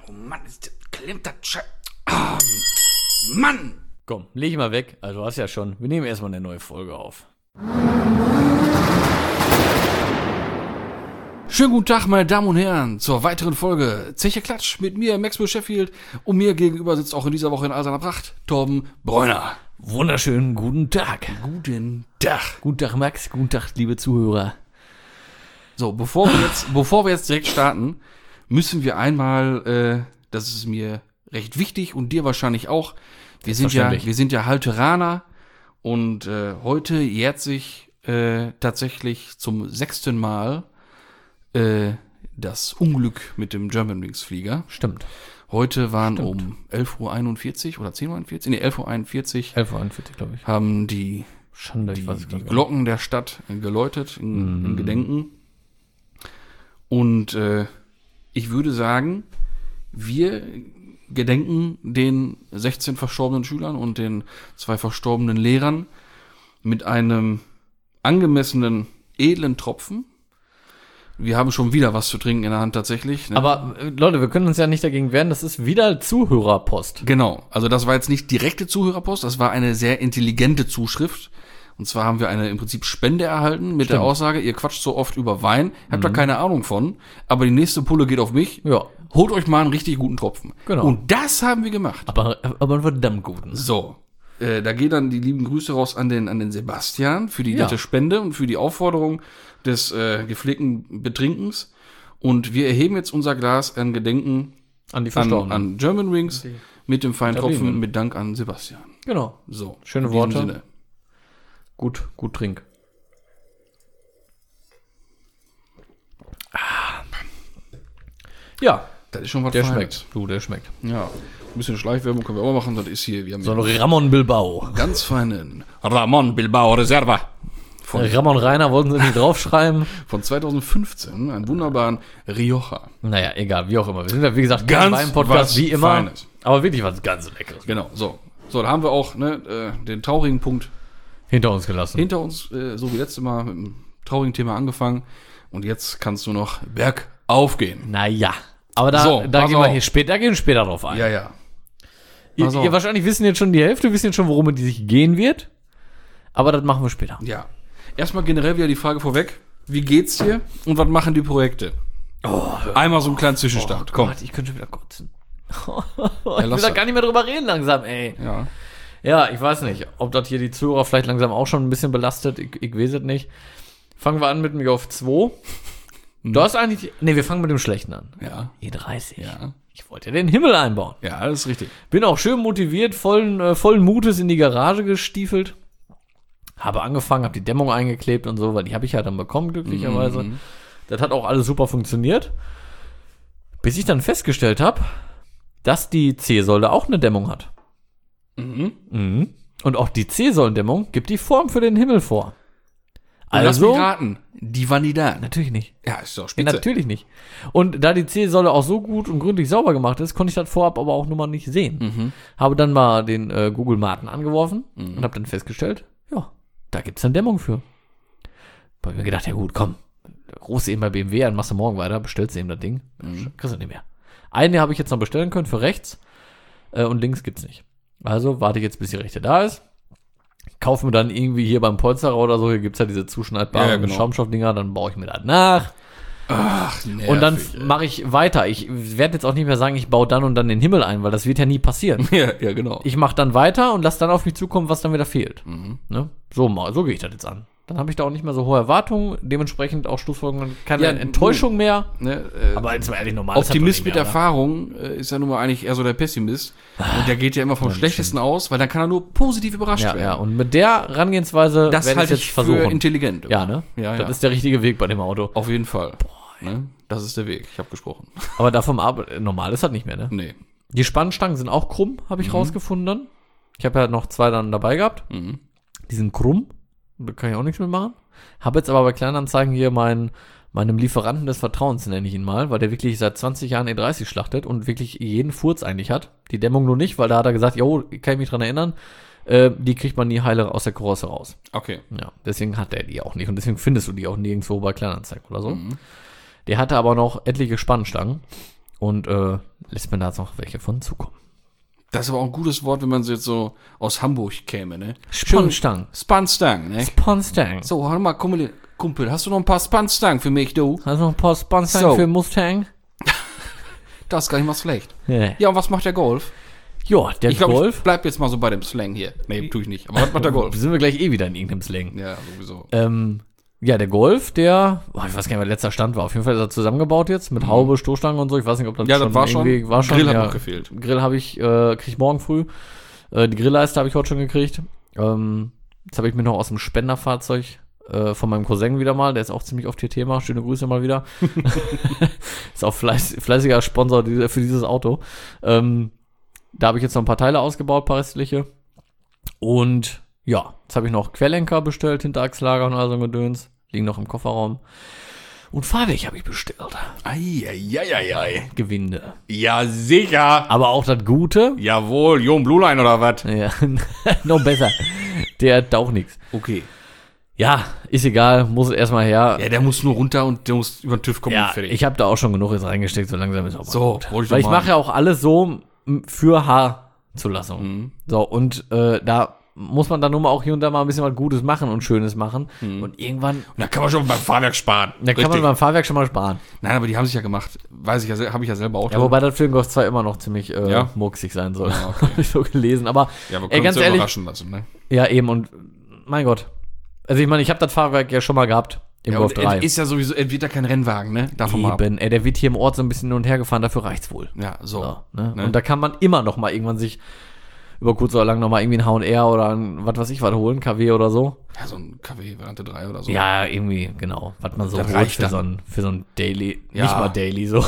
Oh Mann, klemmt das Mann! Komm, leg ich mal weg. Also du hast ja schon. Wir nehmen erstmal eine neue Folge auf. Schönen guten Tag, meine Damen und Herren, zur weiteren Folge Zeche Klatsch mit mir, Maxwell Sheffield. Und mir gegenüber sitzt auch in dieser Woche in all seiner Pracht Torben Bräuner. Wunderschönen guten Tag. Guten Tag. Guten Tag, Max. Guten Tag, liebe Zuhörer. So, bevor wir jetzt direkt starten, müssen wir einmal, das ist mir recht wichtig und dir wahrscheinlich auch, wir sind ja Halteraner und heute jährt sich tatsächlich zum 6. Mal das Unglück mit dem Germanwings Flieger. Stimmt. Heute waren um 11.41 Uhr oder 10.41 Uhr, nee, 11.41 Uhr. 11.41 Uhr, glaube ich. Haben die Glocken der Stadt geläutet in Gedenken. Und ich würde sagen, wir gedenken den 16 verstorbenen Schülern und den 2 verstorbenen Lehrern mit einem angemessenen, edlen Tropfen. Wir haben schon wieder was zu trinken in der Hand tatsächlich. Ne? Aber Leute, wir können uns ja nicht dagegen wehren, das ist wieder Zuhörerpost. Genau, also das war jetzt nicht direkte Zuhörerpost, das war eine sehr intelligente Zuschrift. Und zwar haben wir eine im Prinzip Spende erhalten mit der Aussage, ihr quatscht so oft über Wein, habt da keine Ahnung von, aber die nächste Pulle geht auf mich. Ja. Holt euch mal einen richtig guten Tropfen. Genau. Und das haben wir gemacht. Aber einen verdammt guten. So, da gehen dann die lieben Grüße raus an den Sebastian für die nette Spende und für die Aufforderung des gepflegten Betrinkens. Und wir erheben jetzt unser Glas an Gedenken an die Verstorbenen. An Germanwings mit dem feinen Tropfen mit Dank an Sebastian. Genau. So, schöne Worte. Sinne. Gut trink. Ja. Das ist schon was Der Feines. schmeckt. Der schmeckt. Ja. Ein bisschen Schleichwerbung können wir auch machen. Das ist hier. Wir haben so ein Ramon Bilbao. Ganz feinen Ramon Bilbao Reserva. Ramon Rainer wollten sie nicht draufschreiben. Von 2015. Einen wunderbaren Rioja. Naja, egal. Wie auch immer. Wir sind ja, wie gesagt, ganz beim Podcast wie immer. Feines. Aber wirklich was ganz Leckeres. Genau. So, da haben wir auch den traurigen Punkt hinter uns gelassen. Hinter uns, so wie letztes Mal mit dem traurigen Thema angefangen. Und jetzt kannst du noch bergauf gehen. Naja. Aber da gehen wir später drauf ein. Ja. Ihr wahrscheinlich wissen jetzt schon die Hälfte, wissen jetzt schon, worum es sich gehen wird. Aber das machen wir später. Ja. Erstmal generell wieder die Frage vorweg. Wie geht's dir und was machen die Projekte? Einmal so einen kleinen Zwischenstand. Komm. Gott, ich könnte schon wieder kotzen. Ich will da gar nicht mehr drüber reden langsam, ey. Ja. Ja, ich weiß nicht, ob das hier die Zuhörer vielleicht langsam auch schon ein bisschen belastet. Ich weiß es nicht. Fangen wir an mit dem Golf 2. Du hast eigentlich... Nee, wir fangen mit dem Schlechten an. Ja. E30. Ja. Ich wollte ja den Himmel einbauen. Ja, das ist richtig. Bin auch schön motiviert, vollen Mutes in die Garage gestiefelt. Habe angefangen, habe die Dämmung eingeklebt und so, weil die habe ich ja dann bekommen, glücklicherweise. Das hat auch alles super funktioniert. Bis ich dann festgestellt habe, dass die C-Säule auch eine Dämmung hat. Und auch die C-Säulendämmung gibt die Form für den Himmel vor. Also, lass mich raten, die waren nie da. Natürlich nicht. Ja, ist doch spitze. Natürlich nicht. Und da die C-Säule auch so gut und gründlich sauber gemacht ist, konnte ich das vorab aber auch nur mal nicht sehen. Habe dann mal den Google Maten angeworfen und habe dann festgestellt, ja, da gibt's eine Dämmung für. Hab mir gedacht, ja gut, komm, rufst du eben bei BMW an, machst du morgen weiter, bestellst du eben das Ding, kriegst du nicht mehr. Eine habe ich jetzt noch bestellen können für rechts und links gibt's nicht. Also warte ich jetzt, bis die rechte da ist. Kaufe mir dann irgendwie hier beim Polsterer oder so, hier gibt's ja diese zuschneidbaren Schaumstoffdinger, dann baue ich mir das nach. Ach, nervig, und dann mache ich weiter. Ich werde jetzt auch nicht mehr sagen, ich baue dann und dann den Himmel ein, weil das wird ja nie passieren. Ja, genau. Ich mache dann weiter und lasse dann auf mich zukommen, was dann wieder fehlt. Ne? So gehe ich das jetzt an. Dann habe ich da auch nicht mehr so hohe Erwartungen, dementsprechend auch Schlussfolgerungen, keine Enttäuschung mehr. Ne, aber jetzt mal ehrlich, normal Optimist mit Erfahrung ist ja nun mal eigentlich eher so der Pessimist. Und der geht ja immer vom Schlechtesten aus, weil dann kann er nur positiv überrascht werden. Ja, und mit der Herangehensweise das halte ich jetzt für intelligent. Ja, ne? Ja, das ist der richtige Weg bei dem Auto. Auf jeden Fall. Ne? Das ist der Weg, ich habe gesprochen. Aber davon normal ist das nicht mehr, ne? Nee. Die Spannstangen sind auch krumm, habe ich rausgefunden dann. Ich habe ja noch 2 dann dabei gehabt. Die sind krumm. Da kann ich auch nichts mehr machen. Habe jetzt aber bei Kleinanzeigen hier meinem Lieferanten des Vertrauens, nenne ich ihn mal, weil der wirklich seit 20 Jahren E30 schlachtet und wirklich jeden Furz eigentlich hat. Die Dämmung nur nicht, weil da hat er gesagt, jo, kann ich mich dran erinnern, die kriegt man nie heile aus der Karosse raus. Okay. Ja, deswegen hat er die auch nicht und deswegen findest du die auch nirgendwo bei Kleinanzeigen oder so. Der hatte aber noch etliche Spannstangen Und lässt mir da jetzt noch welche von zukommen. Das ist aber auch ein gutes Wort, wenn man so jetzt so aus Hamburg käme, ne? Spanstang. Spanstang, ne? Spanstang. So, hör mal, Kumpel, hast du noch ein paar Spanstang für mich, du? Hast du noch ein paar Spanstang So. für Mustang? Das ist gar nicht mal schlecht. Ja. Ja, und was macht der Golf? Ja, der Ich glaube, Golf. ich bleib jetzt mal so bei dem Slang hier. Nee, tue ich nicht. Aber was macht der Golf? Sind wir gleich wieder in irgendeinem Slang. Ja, sowieso. Ja, der Golf, ich weiß gar nicht, was letzter Stand war. Auf jeden Fall ist er zusammengebaut jetzt mit Haube, Stoßstange und so. Ich weiß nicht, ob das Ja, das war schon. irgendwie war schon. Grill hat ja, noch gefehlt. Grill habe ich, krieg ich morgen früh. Die Grillleiste habe ich heute schon gekriegt. Jetzt habe ich mir noch aus dem Spenderfahrzeug von meinem Cousin wieder mal, der ist auch ziemlich oft hier Thema. Schöne Grüße mal wieder. Ist auch fleißiger Sponsor für dieses Auto. Da habe ich jetzt noch ein paar Teile ausgebaut, ein paar restliche. Und ja, jetzt habe ich noch Querlenker bestellt, Hinterachslager und all so ein Gedöns. Liegen noch im Kofferraum. Und Fahrwerk habe ich bestellt. Eieieiei. Gewinde. Ja, sicher. Aber auch das Gute. Jawohl, Jon Blue Line oder was? Ja, noch besser. Der hat auch nichts. Okay. Ja, ist egal, muss erstmal her. Ja, der muss nur runter und der muss über den TÜV kommen Ja, und fertig. ich habe da auch schon genug jetzt reingesteckt, so langsam ist auch mal So, gut. wollte ich Weil doch ich mal. mache ja auch alles so für Haarzulassung. So, und da muss man dann nur mal auch hier und da mal ein bisschen was Gutes machen und Schönes machen. Und irgendwann, Und da kann man schon beim Fahrwerk sparen. da kann man beim Fahrwerk schon mal sparen. Nein, aber die haben sich ja gemacht. Weiß ich ja, habe ich ja selber auch. Ja, wobei das für den Golf 2 immer noch ziemlich Ja? murksig sein soll. Ja, okay. Habe ich so gelesen. Aber Ja, wir können ganz uns ja ehrlich, überraschen lassen, ne? ja eben und mein Gott. Also ich meine, ich habe das Fahrwerk ja schon mal gehabt im Ja, Golf und 3. ist ja sowieso, wird ja kein Rennwagen, ne? Davon mal ab. Eben, der wird hier im Ort so ein bisschen hin und her gefahren, dafür reicht's wohl. Ja, so. So, ne? Ne? Und da kann man immer noch mal irgendwann sich über kurz oder lang noch mal irgendwie ein H&R oder ein, was weiß ich, was holen, KW oder so. Ja, so ein KW Variante 3 oder so. Ja, irgendwie, genau. Was man so Das holt reicht für dann. so ein Daily, Ja. nicht mal Daily so.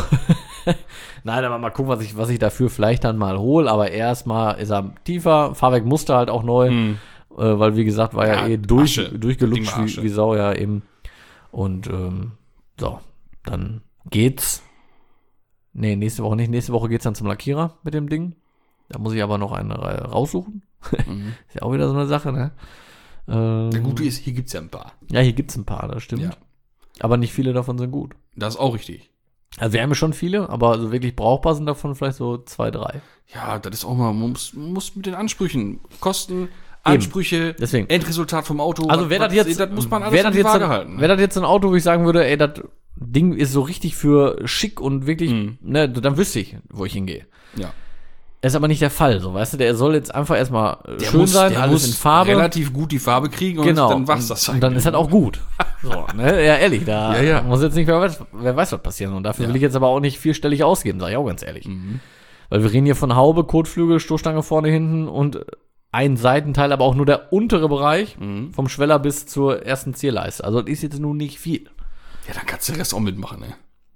Nein, aber mal gucken, was ich dafür vielleicht dann mal hole. Aber erstmal ist er tiefer, Fahrwerkmuster halt auch neu. Weil, wie gesagt, war ja Ja, Asche. durchgelutscht Ding war Asche. wie Sau, ja eben. Und so, dann geht's. Nee, nächste Woche nicht. Nächste Woche geht's dann zum Lackierer mit dem Ding. Da muss ich aber noch eine raussuchen. Ist ja auch wieder so eine Sache, ne? Der Gute ist, hier gibt's ja ein paar. Ja, hier gibt's ein paar, das stimmt. Ja. Aber nicht viele davon sind gut. Das ist auch richtig. Also wir haben ja schon viele, aber so wirklich brauchbar sind davon vielleicht so 2, 3. Ja, das ist auch mal, man muss mit den Ansprüchen, Kosten, Ansprüche, Deswegen. Endresultat vom Auto. Also wer das jetzt, das muss man alles wer auf das die jetzt, Waage halten. wäre das jetzt ein Auto, wo ich sagen würde, ey, das Ding ist so richtig für schick und wirklich, ne, dann wüsste ich, wo ich hingehe. Ja. Das ist aber nicht der Fall, so, weißt du, der soll jetzt einfach erstmal Der schön muss, sein, der alles muss in Farbe. relativ gut die Farbe kriegen und Genau. dann war's das. Und dann ist halt auch gut. So, ne? Ja, ehrlich, da Ja. muss jetzt nicht, wer weiß, was passieren. Und dafür will ich jetzt aber auch nicht vierstellig ausgeben, sag ich auch ganz ehrlich. Weil wir reden hier von Haube, Kotflügel, Stoßstange vorne, hinten und ein Seitenteil, aber auch nur der untere Bereich vom Schweller bis zur ersten Zierleiste. Also das ist jetzt nun nicht viel. Ja, dann kannst du den Rest auch mitmachen, ne?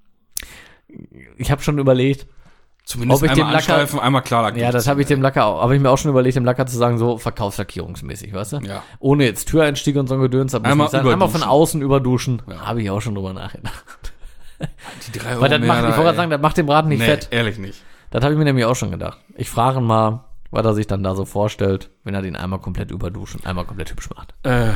Ich habe schon überlegt, Zumindest Ob ich einmal dem Lacker- anstreifen, einmal klar lackieren. ja, das habe ich dem Lacker, habe ich mir auch schon überlegt, dem Lacker zu sagen, so verkaufslackierungsmäßig, weißt du? Ja. Ohne jetzt Türeinstieg und so ein Gedöns, aber Einmal einmal von überduschen. außen überduschen. Habe ich auch schon drüber nachgedacht. Die 3 Euro Weil das mehr macht, ich da, wollte gerade ey. sagen, das macht den Braten nicht Nee, fett. ehrlich nicht. Das habe ich mir nämlich auch schon gedacht. Ich frage ihn mal, was er sich dann da so vorstellt, wenn er den einmal komplett überduscht und einmal komplett hübsch macht.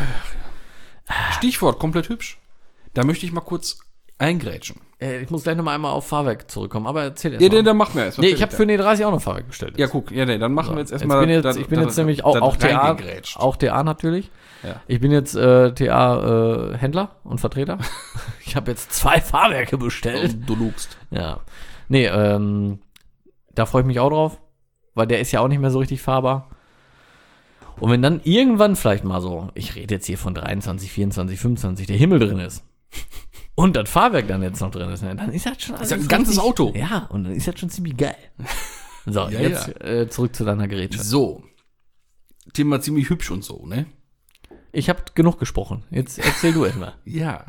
Stichwort, komplett hübsch. Da möchte ich mal kurz eingrätschen. Ich muss gleich nochmal einmal auf Fahrwerk zurückkommen, aber erzähl jetzt Ja, mal. dann machen wir erst. Nee, ich habe für den E30 auch noch Fahrwerk bestellt. Ja, guck, ja, nee, dann machen wir jetzt Jetzt erstmal. ich bin jetzt nämlich auch TA, auch TA natürlich. Ja. Ich bin jetzt TA Händler und Vertreter. Ich habe jetzt 2 Fahrwerke bestellt. Du lugst. Ja. Nee, da freue ich mich auch drauf, weil der ist ja auch nicht mehr so richtig fahrbar. Und wenn dann irgendwann vielleicht mal so, ich rede jetzt hier von 23, 24, 25, der Himmel drin ist und das Fahrwerk dann jetzt noch drin ist, ne, dann ist das schon alles ja ein ganzes richtig- Auto. Ja, und dann ist das schon ziemlich geil. So, Ja, jetzt zurück zu deiner Gerätschaft. So. Thema ziemlich hübsch und so, ne? Ich habe genug gesprochen. Jetzt erzähl du erstmal. Ja.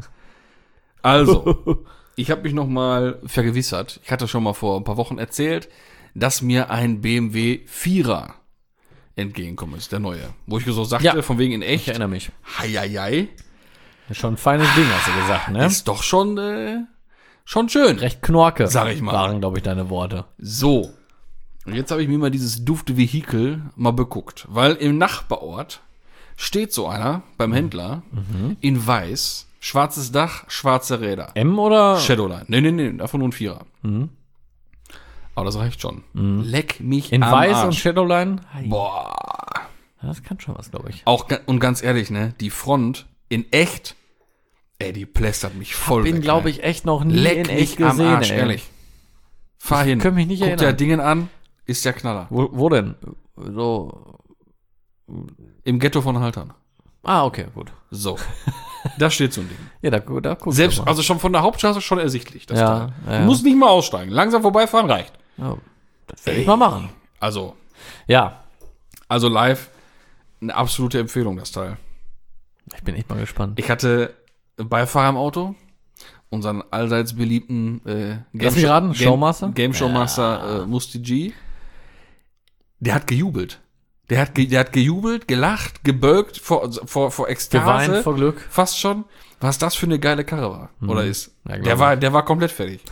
Also, ich habe mich noch mal vergewissert. Ich hatte schon mal vor ein paar Wochen erzählt, dass mir ein BMW 4er entgegenkommen ist, der neue. Wo ich so sagte, Ja. von wegen in Ich echt, erinnere mich. heieiei, Schon ein feines Ding, hast du gesagt, ne? ist doch schon schön. Recht knorke, Sag ich mal. waren, glaube ich, deine Worte. So. Und jetzt habe ich mir mal dieses dufte Vehikel mal beguckt, weil im Nachbarort steht so einer beim Händler in weiß, schwarzes Dach, schwarze Räder. M oder? Shadowline. Nee, davon nur ein Vierer. Aber das reicht schon. Leck mich In am Weiß Arsch. und Shadowline? Boah. Das kann schon was, glaube ich. Auch, und ganz ehrlich, ne, die Front in echt, die plästert mich voll Bin, weg. glaube ne? ich, echt noch nie Leck in echt mich am gesehen, Arsch, ey. ehrlich. Fahr hin. Kann mich nicht Guck dir erinnern. Dingen an, ist der Knaller. Wo denn? So. Im Ghetto von Haltern. Ah, okay, gut. So. Da steht so ein Ding. Ja, da guck Selbst, mal. also schon von der Hauptstraße schon ersichtlich. Das Ja, Teil. ja. Du musst nicht mal aussteigen. Langsam vorbeifahren reicht. Ja, das werde ich mal machen. Also Ja, live, eine absolute Empfehlung, das Teil. ich bin echt mal gespannt. Ich hatte Beifahrer im Auto, unseren allseits beliebten Lass mich raten, Showmaster? Game Showmaster Musti G. Der hat gejubelt. Der hat gejubelt, gelacht, gebölkt vor Ekstase. Geweint vor Glück. Fast schon. Was das für eine geile Karre war. Oder ist. Ja, glaub Der war komplett fertig.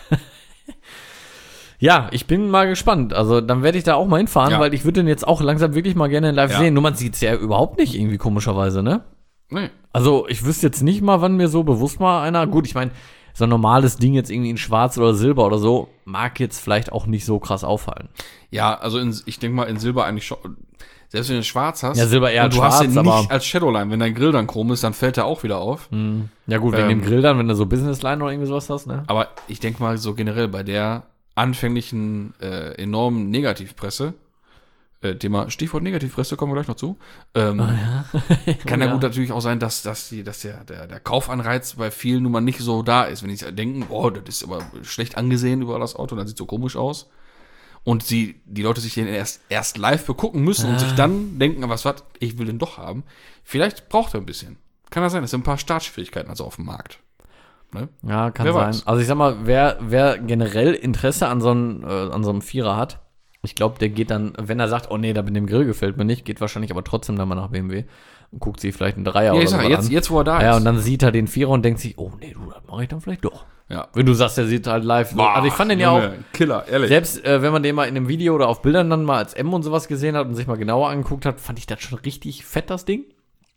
Ja, ich bin mal gespannt. Also dann werde ich da auch mal hinfahren, Ja. weil ich würde den jetzt auch langsam wirklich mal gerne live Ja. sehen. Nur man sieht es ja überhaupt nicht irgendwie komischerweise, ne? Nee. Also ich wüsste jetzt nicht mal, wann mir so bewusst mal einer, gut, ich meine, so ein normales Ding jetzt irgendwie in Schwarz oder Silber oder so, mag jetzt vielleicht auch nicht so krass auffallen. Ja, also ich denke mal in Silber eigentlich schon. Selbst wenn du schwarz hast. Ja, Silber eher und du als hast den schwarz, nicht aber- als Shadowline. Wenn dein Grill dann chrom ist, dann fällt der auch wieder auf. Ja gut, wegen dem Grill dann, wenn du so Businessline oder irgendwie sowas hast, ne? Aber ich denke mal so generell bei der anfänglichen enormen Negativpresse, Thema Stichwort Negativpresse, kommen wir gleich noch zu, kann ja gut natürlich auch sein, dass der Kaufanreiz bei vielen nun mal nicht so da ist. Wenn die denken, boah, das ist aber schlecht angesehen über das Auto, das sieht so komisch aus. Und die Leute sich den erst live begucken müssen und sich dann denken, was, ich will den doch haben. Vielleicht braucht er ein bisschen. Kann das sein, es sind ein paar Startschwierigkeiten also auf dem Markt. Ne? Ja, kann Wer sein. weiß. Also ich sag mal, wer generell Interesse an so einem Vierer hat, ich glaube, der geht dann, wenn er sagt, oh nee, da mit dem Grill gefällt mir nicht, geht wahrscheinlich aber trotzdem dann mal nach BMW und guckt sich vielleicht einen Dreier Ja, oder ich so sag, an. jetzt wo er da ist. Ja, und dann sieht er den Vierer und denkt sich, oh nee, du, das mache ich dann vielleicht doch. Ja. Wenn du sagst, der sieht halt live. So. Boah, Also ich fand den ja auch, Junge, Killer, ehrlich. selbst wenn man den mal in einem Video oder auf Bildern dann mal als M und sowas gesehen hat und sich mal genauer angeguckt hat, fand ich das schon richtig fett, das Ding.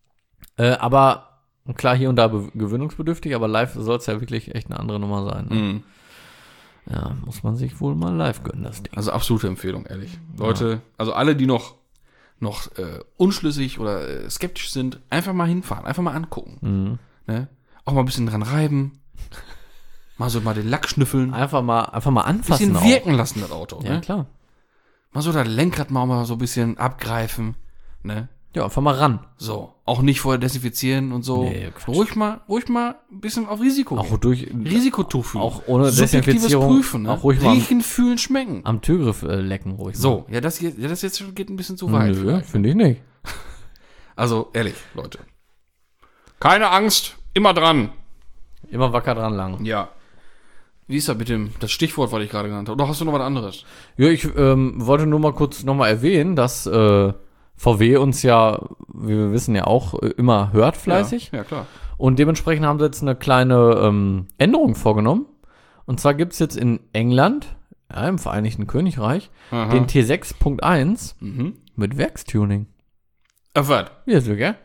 Aber klar, hier und da gewöhnungsbedürftig, aber live soll es ja wirklich echt eine andere Nummer sein. Ne? Mhm. Ja, muss man sich wohl mal live gönnen, das Ding. Also absolute Empfehlung, ehrlich. Leute, also alle, die noch unschlüssig oder skeptisch sind, einfach mal hinfahren, einfach mal angucken. Ne? Auch mal ein bisschen dran reiben. Mal den Lack schnüffeln. Einfach mal Ein anfassen. bisschen wirken lassen, das Auto. Ja, Ne? klar. Mal so das Lenkrad mal so ein bisschen abgreifen. Ne? Ja, einfach mal ran. So. Auch nicht vorher desinfizieren und so. Nee, Quatsch. ruhig mal ein bisschen auf Risiko Auch gehen. durch Risikotuch fühlen. auch ohne Subjektives Desinfizierung. Prüfen. Ne? Auch ruhig mal Riechen, fühlen, schmecken. am Türgriff lecken ruhig. So, ja, das jetzt schon geht ein bisschen zu mal. weit. Nö, vielleicht. finde ich nicht. Also, ehrlich, Leute. Keine Angst, immer dran. Immer wacker dran lang. Ja. Wie ist das mit das Stichwort, was ich gerade genannt habe? Oder hast du noch was anderes? Ja, ich wollte nur mal kurz nochmal erwähnen, dass VW uns ja, wie wir wissen, ja auch immer hört fleißig. Ja, klar. Und dementsprechend haben sie jetzt eine kleine Änderung vorgenommen. Und zwar gibt es jetzt in England, ja, im Vereinigten Königreich, Aha. den T6.1 Mhm. mit Werkstuning. Ach, was? Ja, so, gell?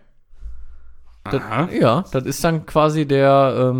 Aha. Ja, das ist dann quasi der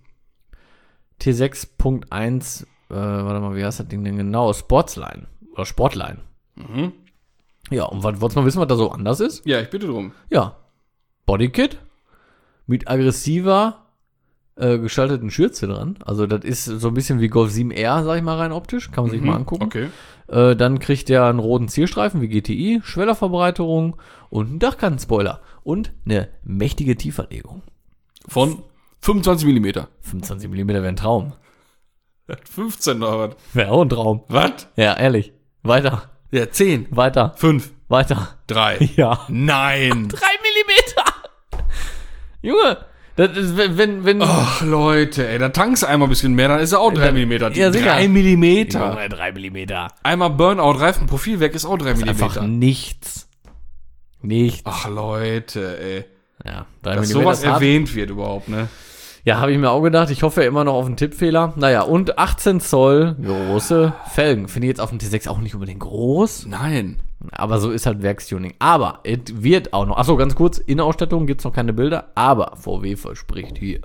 T6.1, warte mal, wie heißt das Ding denn genau? Sportsline. Oder Sportline. Mhm. Ja, und wolltest du mal wissen, was da so anders ist? Ja, ich bitte drum. Ja. Bodykit mit aggressiver gestalteten Schürze dran. Also das ist so ein bisschen wie Golf 7R, sag ich mal, rein optisch. Kann man sich mal angucken. Okay. Dann kriegt der einen roten Zielstreifen wie GTI, Schwellerverbreiterung und einen Dachkantenspoiler. Und eine mächtige Tieferlegung. Von 25 mm. 25 mm wäre ein Traum. 15 oder was? Wäre auch ein Traum. Was? Ja, ehrlich. Weiter. Ja, 10. Weiter. 5. Weiter. 3. Ja. Nein. 3 mm! Junge, das ist, wenn Ach, Leute, ey, da tankst du einmal ein bisschen mehr, dann ist er auch 3 mm. Ja, sicher. 3 mm. Junge, 3 mm. Einmal Burnout, Reifenprofil weg, ist auch 3 mm. Einfach nichts. Nichts. Ach, Leute, ey. Ja, 3 Dass mm sowas ist hart. erwähnt wird überhaupt, ne? Ja, habe ich mir auch gedacht. Ich hoffe ja immer noch auf einen Tippfehler. Naja, und 18 Zoll große Felgen. Finde ich jetzt auf dem T6 auch nicht unbedingt groß. Nein. Aber so ist halt Werkstuning. Aber es wird auch noch. Achso, ganz kurz. Innenausstattung gibt es noch keine Bilder. Aber VW verspricht hier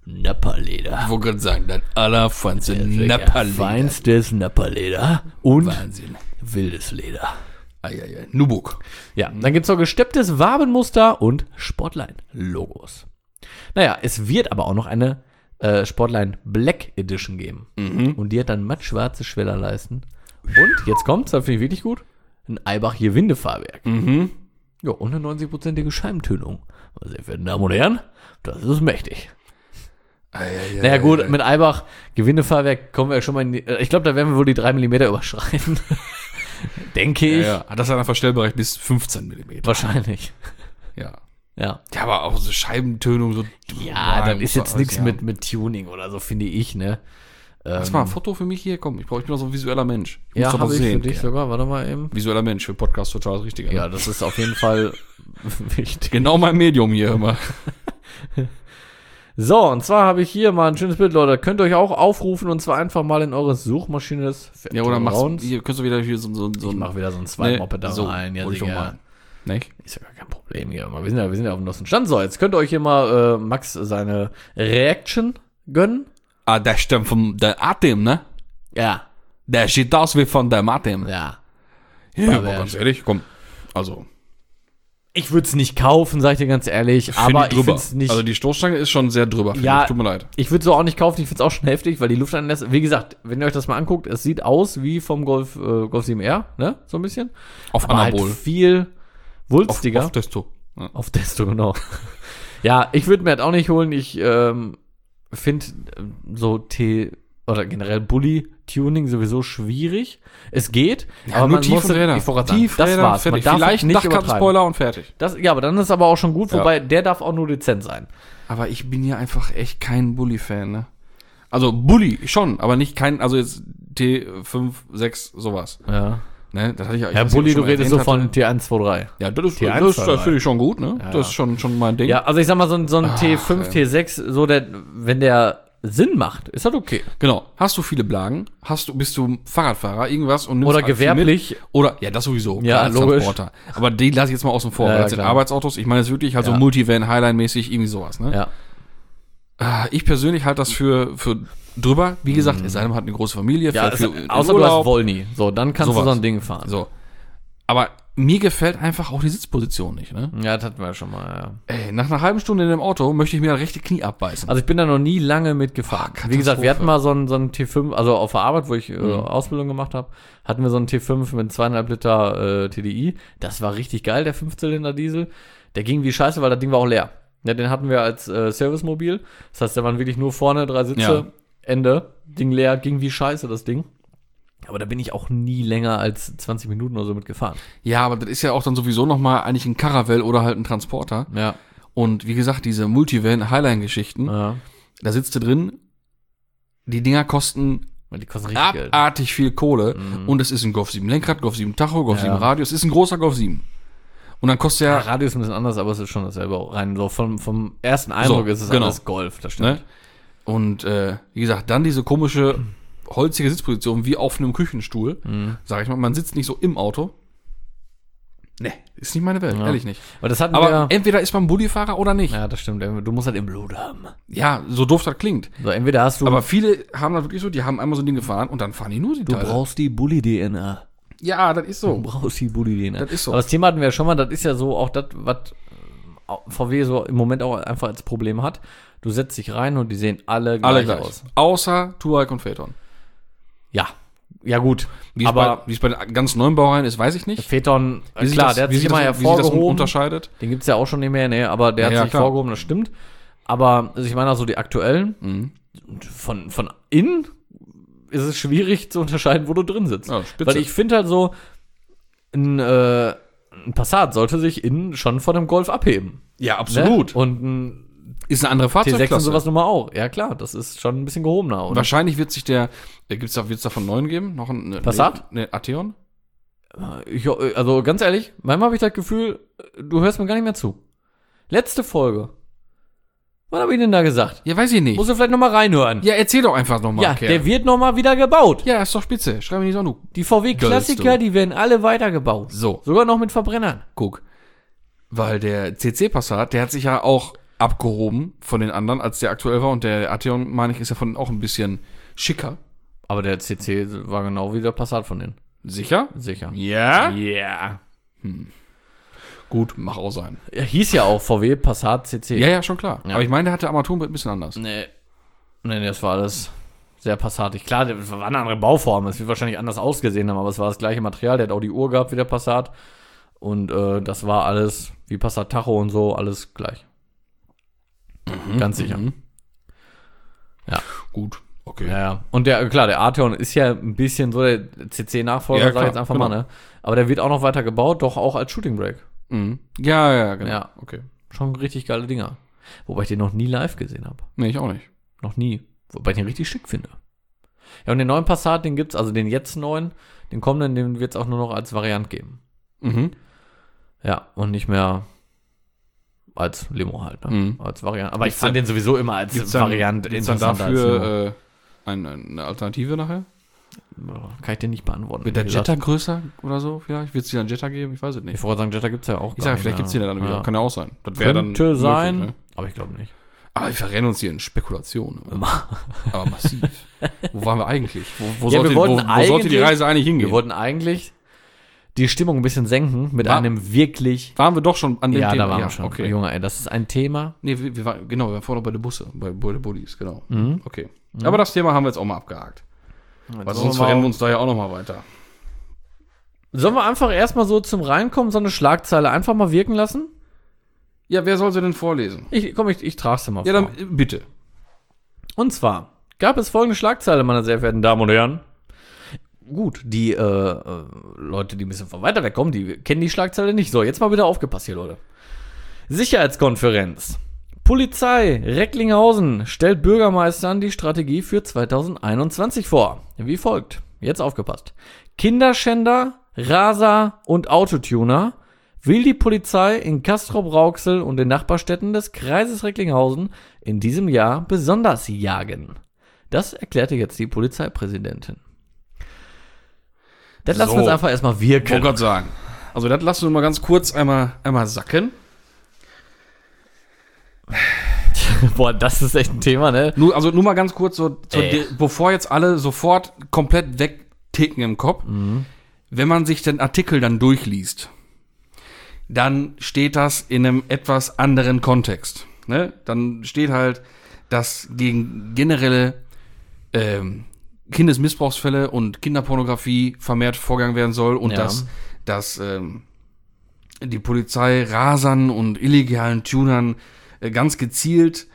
Nappa-Leder. Ich wollte gerade sagen, das allerfeinste Nappa-Leder. Feinstes Nappa-Leder und Wahnsinn. wildes Leder. Nubuk. Ja, dann gibt es noch gestepptes Wabenmuster und Sportline-Logos. Naja, es wird aber auch noch eine Sportline Black Edition geben. Und die hat dann mattschwarze Schwellerleisten. Und, jetzt kommt's, das finde ich wirklich gut, ein Eibach-Gewindefahrwerk. Ja, und eine 90%ige Scheibentönung. Sehr verehrte Damen und Herren, das ist mächtig. Naja gut, mit Eibach Gewindefahrwerk kommen wir ja schon mal in die, ich glaube, da werden wir wohl die 3 mm überschreiten. Denke ich. Ja. Hat das einen Verstellbereich bis 15 mm. Wahrscheinlich. Ja. Ja. Ja, aber auch so Scheibentönung, so. Ja, das ist jetzt nichts mit Tuning oder so, finde ich, ne? Hast mal ein Foto für mich hier? Komm, ich bin doch so ein visueller Mensch. Ich Ja, muss doch habe was ich sehen. für dich sogar, warte mal eben. Visueller Mensch, für Podcast total das Richtige. Ja, das ist auf jeden Fall wichtig. Genau mein Medium hier immer. So, und zwar habe ich hier mal ein schönes Bild, Leute. Könnt ihr euch auch aufrufen und zwar einfach mal in eure Suchmaschine des Ja, oder Vertrauens. hier kannst du wieder hier so Ich mach wieder so ein Zweitmoped da rein. Ja, wollte ich doch Digga. mal. Nicht? Ist ja gar kein Problem hier. Wir sind ja auf dem neuesten Stand. So, jetzt könnt ihr euch hier mal Max seine Reaction gönnen. Ah, der stimmt von der Atem, ne? Ja. Der sieht aus wie von der Atem. Ja. Ja, aber ganz ehrlich, komm. Also, Ich würde es nicht kaufen, sag ich dir ganz ehrlich, aber ich finde es nicht. Also die Stoßstange ist schon sehr drüber. Ja, tut mir leid. Ich würde es auch nicht kaufen, ich finde es auch schon heftig, weil die Lufteinlässe, wie gesagt, wenn ihr euch das mal anguckt, es sieht aus wie vom Golf 7R, ne, so ein bisschen. Auf Aber Anabol. halt viel wulstiger. Auf Testo. Ja. Auf Testo, genau. Ja, ich würde mir das auch nicht holen, ich finde so oder generell Bully-Tuning sowieso schwierig. Es geht, aber man muss, Räder. ich wollte gerade sagen, das war's. Man fertig. darf Vielleicht nicht Dachkantenspoiler und fertig. Ja, aber dann ist aber auch schon gut, wobei der darf auch nur dezent sein. Aber ich bin ja einfach echt kein Bully-Fan, ne? Also Bully schon, aber nicht also jetzt T5, 6, sowas. Ja. Ne? Das hatte ich Herr Bulli, du redest so von T1, 2, 3. Ja, das T1, finde ich schon gut, ne? Ja, das ist schon mein Ding. Ja, also ich sag mal, so ein T5, T6, so wenn der Sinn macht, ist das okay. Genau. Hast du viele Blagen? Bist du Fahrradfahrer, irgendwas und nimmst Oder viel gewerblich. mit? Oder, ja, das sowieso. Ja, als logisch. Transporter. Aber die lasse ich jetzt mal außen vor. Ja, weil das sind klar. Arbeitsautos. Ich meine jetzt wirklich halt so Ja. Multivan, Highline-mäßig, irgendwie sowas, ne? Ja. Ich persönlich halte das für drüber. Wie gesagt, es sei denn, man hat eine große Familie. Ja, fährt viel in außer du Urlaub. hast Wollny. So, dann kannst Sowas. du so ein Ding fahren. So. Aber mir gefällt einfach auch die Sitzposition nicht, ne? Ja, das hatten wir ja schon mal, ja. Ey, nach einer halben Stunde in dem Auto möchte ich mir das rechte Knie abbeißen. Also ich bin da noch nie lange mitgefahren. Katastrophe. Wie gesagt, wir hatten mal so ein T5, also auf der Arbeit, wo ich Ausbildung gemacht habe, hatten wir so einen T5 mit 2,5 Liter TDI. Das war richtig geil, der 5-Zylinder-Diesel. Der ging wie scheiße, weil das Ding war auch leer. Ja, den hatten wir als Servicemobil. Das heißt, da waren wirklich nur vorne 3 Sitze, Ja. Ende. Ding leer, ging wie scheiße, das Ding. Aber da bin ich auch nie länger als 20 Minuten oder so mitgefahren. Ja, aber das ist ja auch dann sowieso nochmal eigentlich ein Caravelle oder halt ein Transporter. Ja. Und wie gesagt, diese Multivan-Highline-Geschichten, Ja. da sitzt du drin, die Dinger kosten Weil die kosten richtig Geld. abartig viel Kohle. Und es ist ein Golf 7 Lenkrad, Golf 7 Tacho, Golf 7 Radio. Es ist ein großer Golf 7. Und dann kostet Ja, ja, Radio ist ein bisschen anders, aber es ist schon dasselbe auch rein. So vom ersten Eindruck So, ist es genau. alles Golf, das stimmt. ne? Und wie gesagt, dann diese komische holzige Sitzposition wie auf einem Küchenstuhl. Sag ich mal, man sitzt nicht so im Auto. Ne, ist nicht meine Welt, Ja. ehrlich nicht. Aber das hatten Aber wir. entweder ist man Bullifahrer oder nicht. Ja, das stimmt. Du musst halt im Blut haben. Ja, so doof das klingt. So, entweder hast du. Aber viele haben das wirklich so, die haben einmal so ein Ding gefahren und dann fahren die nur die Teile. brauchst die Bully-DNA. Ja, das ist Du so. brauchst die Bully-DNA. Das ist so. Aber das Thema hatten wir ja schon mal. Das ist ja so auch das, was VW so im Moment auch einfach als Problem hat. Du setzt dich rein und die sehen alle Alle gleich gleich. aus. Außer Touareg und Phaeton. Ja. Ja, gut. Wie Aber es bei den ganz neuen Baureihen ist, weiß ich nicht. Phaeton, Wie klar, der hat sich immer wie sich das hervorgehoben. unterscheidet. Den gibt's ja auch schon nicht mehr, ne, aber der Ja, hat sich klar. hervorgehoben, das stimmt. Aber also ich meine auch so die aktuellen, von innen ist es schwierig zu unterscheiden, wo du drin sitzt. Ja, spitze. Weil ich finde halt so, ein Passat sollte sich innen schon von einem Golf abheben. Ja, Ne? Und ein Ist eine andere T6 und Fahrzeugklasse. sowas nun mal auch. Ja klar, das ist schon ein bisschen gehobener. Und Wahrscheinlich wird sich wird's da von neuen geben? Noch ein Passat? Ne, Atheon? also ganz ehrlich, manchmal habe ich das Gefühl, du hörst mir gar nicht mehr zu. Letzte Folge. Was habe ich denn da gesagt? Ja, weiß ich nicht. Musst du vielleicht noch mal reinhören. Ja, erzähl doch einfach nochmal. Ja, der wird noch mal wieder gebaut. Ja, ist doch spitze. Schreib mir nicht so an. Die VW-Klassiker, du. die werden alle weitergebaut. So, Sogar noch mit Verbrennern. guck. Weil der CC Passat, der hat sich ja auch abgehoben von den anderen, als der aktuell war. Und der Arteon, meine ich, ist ja von auch ein bisschen schicker. Aber der CC war genau wie der Passat von denen. Sicher? Sicher. Ja? Ja. Gut, mach auch sein. Er hieß ja auch VW Passat CC. Ja, schon klar. Ja. Aber ich meine, der hatte Armaturenbrett ein bisschen anders. Nee, das war alles sehr passatig. Klar, das war eine andere Bauform. Es wird wahrscheinlich anders ausgesehen haben, aber es war das gleiche Material. Der hat auch die Uhr gehabt wie der Passat. Und das war alles wie Passat Tacho und so, alles gleich. Ganz sicher. Ja. Gut, okay. Ja. Und der Arteon ist ja ein bisschen so der CC-Nachfolger, sag ich jetzt einfach mal, ne? Aber der wird auch noch weiter gebaut, doch auch als Shooting Brake. Ja, genau. Ja, okay. Schon richtig geile Dinger. Wobei ich den noch nie live gesehen habe. Nee, ich auch nicht. Noch nie. Wobei ich den richtig schick finde. Ja, und den neuen Passat, den gibt's, also den jetzt neuen, den kommenden, den wird's auch nur noch als Variant geben. Ja, und nicht mehr als Limo halt, ne? Als Variante. Aber ich fand den sowieso immer als Variante interessanter. Gibt's dann dafür eine Alternative nachher? Kann ich dir nicht beantworten. Wird der Jetta größer oder so vielleicht? Wird es wieder einen Jetta geben? Ich weiß es nicht. Ich wollte sagen, Jetta gibt's ja auch Ich sage, vielleicht gibt's den dann wieder. Ja. Kann ja auch sein. Das wäre dann möglich, sein, ne? Aber ich glaube nicht. Aber wir verrennen uns hier in Spekulationen. Aber massiv. Wo waren wir eigentlich? Wo Ja, sollte die Reise eigentlich hingehen? Wir wollten eigentlich die Stimmung ein bisschen senken mit einem wirklich... Waren wir doch schon an dem Thema? Ja, da waren wir schon. Okay. Junge, ey, das ist ein Thema. Nee, wir waren vorher noch bei den Busse, bei den Bullis, genau. Okay. Aber das Thema haben wir jetzt auch mal abgehakt. Weil sonst verrennen wir uns da ja auch noch mal weiter. Sollen wir einfach erstmal so zum Reinkommen so eine Schlagzeile einfach mal wirken lassen? Ja, wer soll sie denn vorlesen? Ich trage sie mal vor. Ja, dann bitte. Und zwar gab es folgende Schlagzeile, meine sehr verehrten Damen und Herren. Gut, die Leute, die ein bisschen von weiter weg kommen, die kennen die Schlagzeile nicht. So, jetzt mal wieder aufgepasst hier, Leute. Sicherheitskonferenz. Polizei Recklinghausen stellt Bürgermeistern die Strategie für 2021 vor. Wie folgt. Jetzt aufgepasst. Kinderschänder, Raser und Autotuner will die Polizei in Castrop-Rauxel und den Nachbarstädten des Kreises Recklinghausen in diesem Jahr besonders jagen. Das erklärte jetzt die Polizeipräsidentin. Das lassen wir uns einfach erstmal wirken. Ich wollte gerade sagen. Also das lassen wir mal ganz kurz einmal sacken. Boah, das ist echt ein Thema, ne? Nur mal ganz kurz, bevor jetzt alle sofort komplett wegticken im Kopf. Wenn man sich den Artikel dann durchliest, dann steht das in einem etwas anderen Kontext. Ne? Dann steht halt, dass gegen generelle Kindesmissbrauchsfälle und Kinderpornografie vermehrt vorgegangen werden soll und dass die Polizei Rasern und illegalen Tunern ganz gezielt,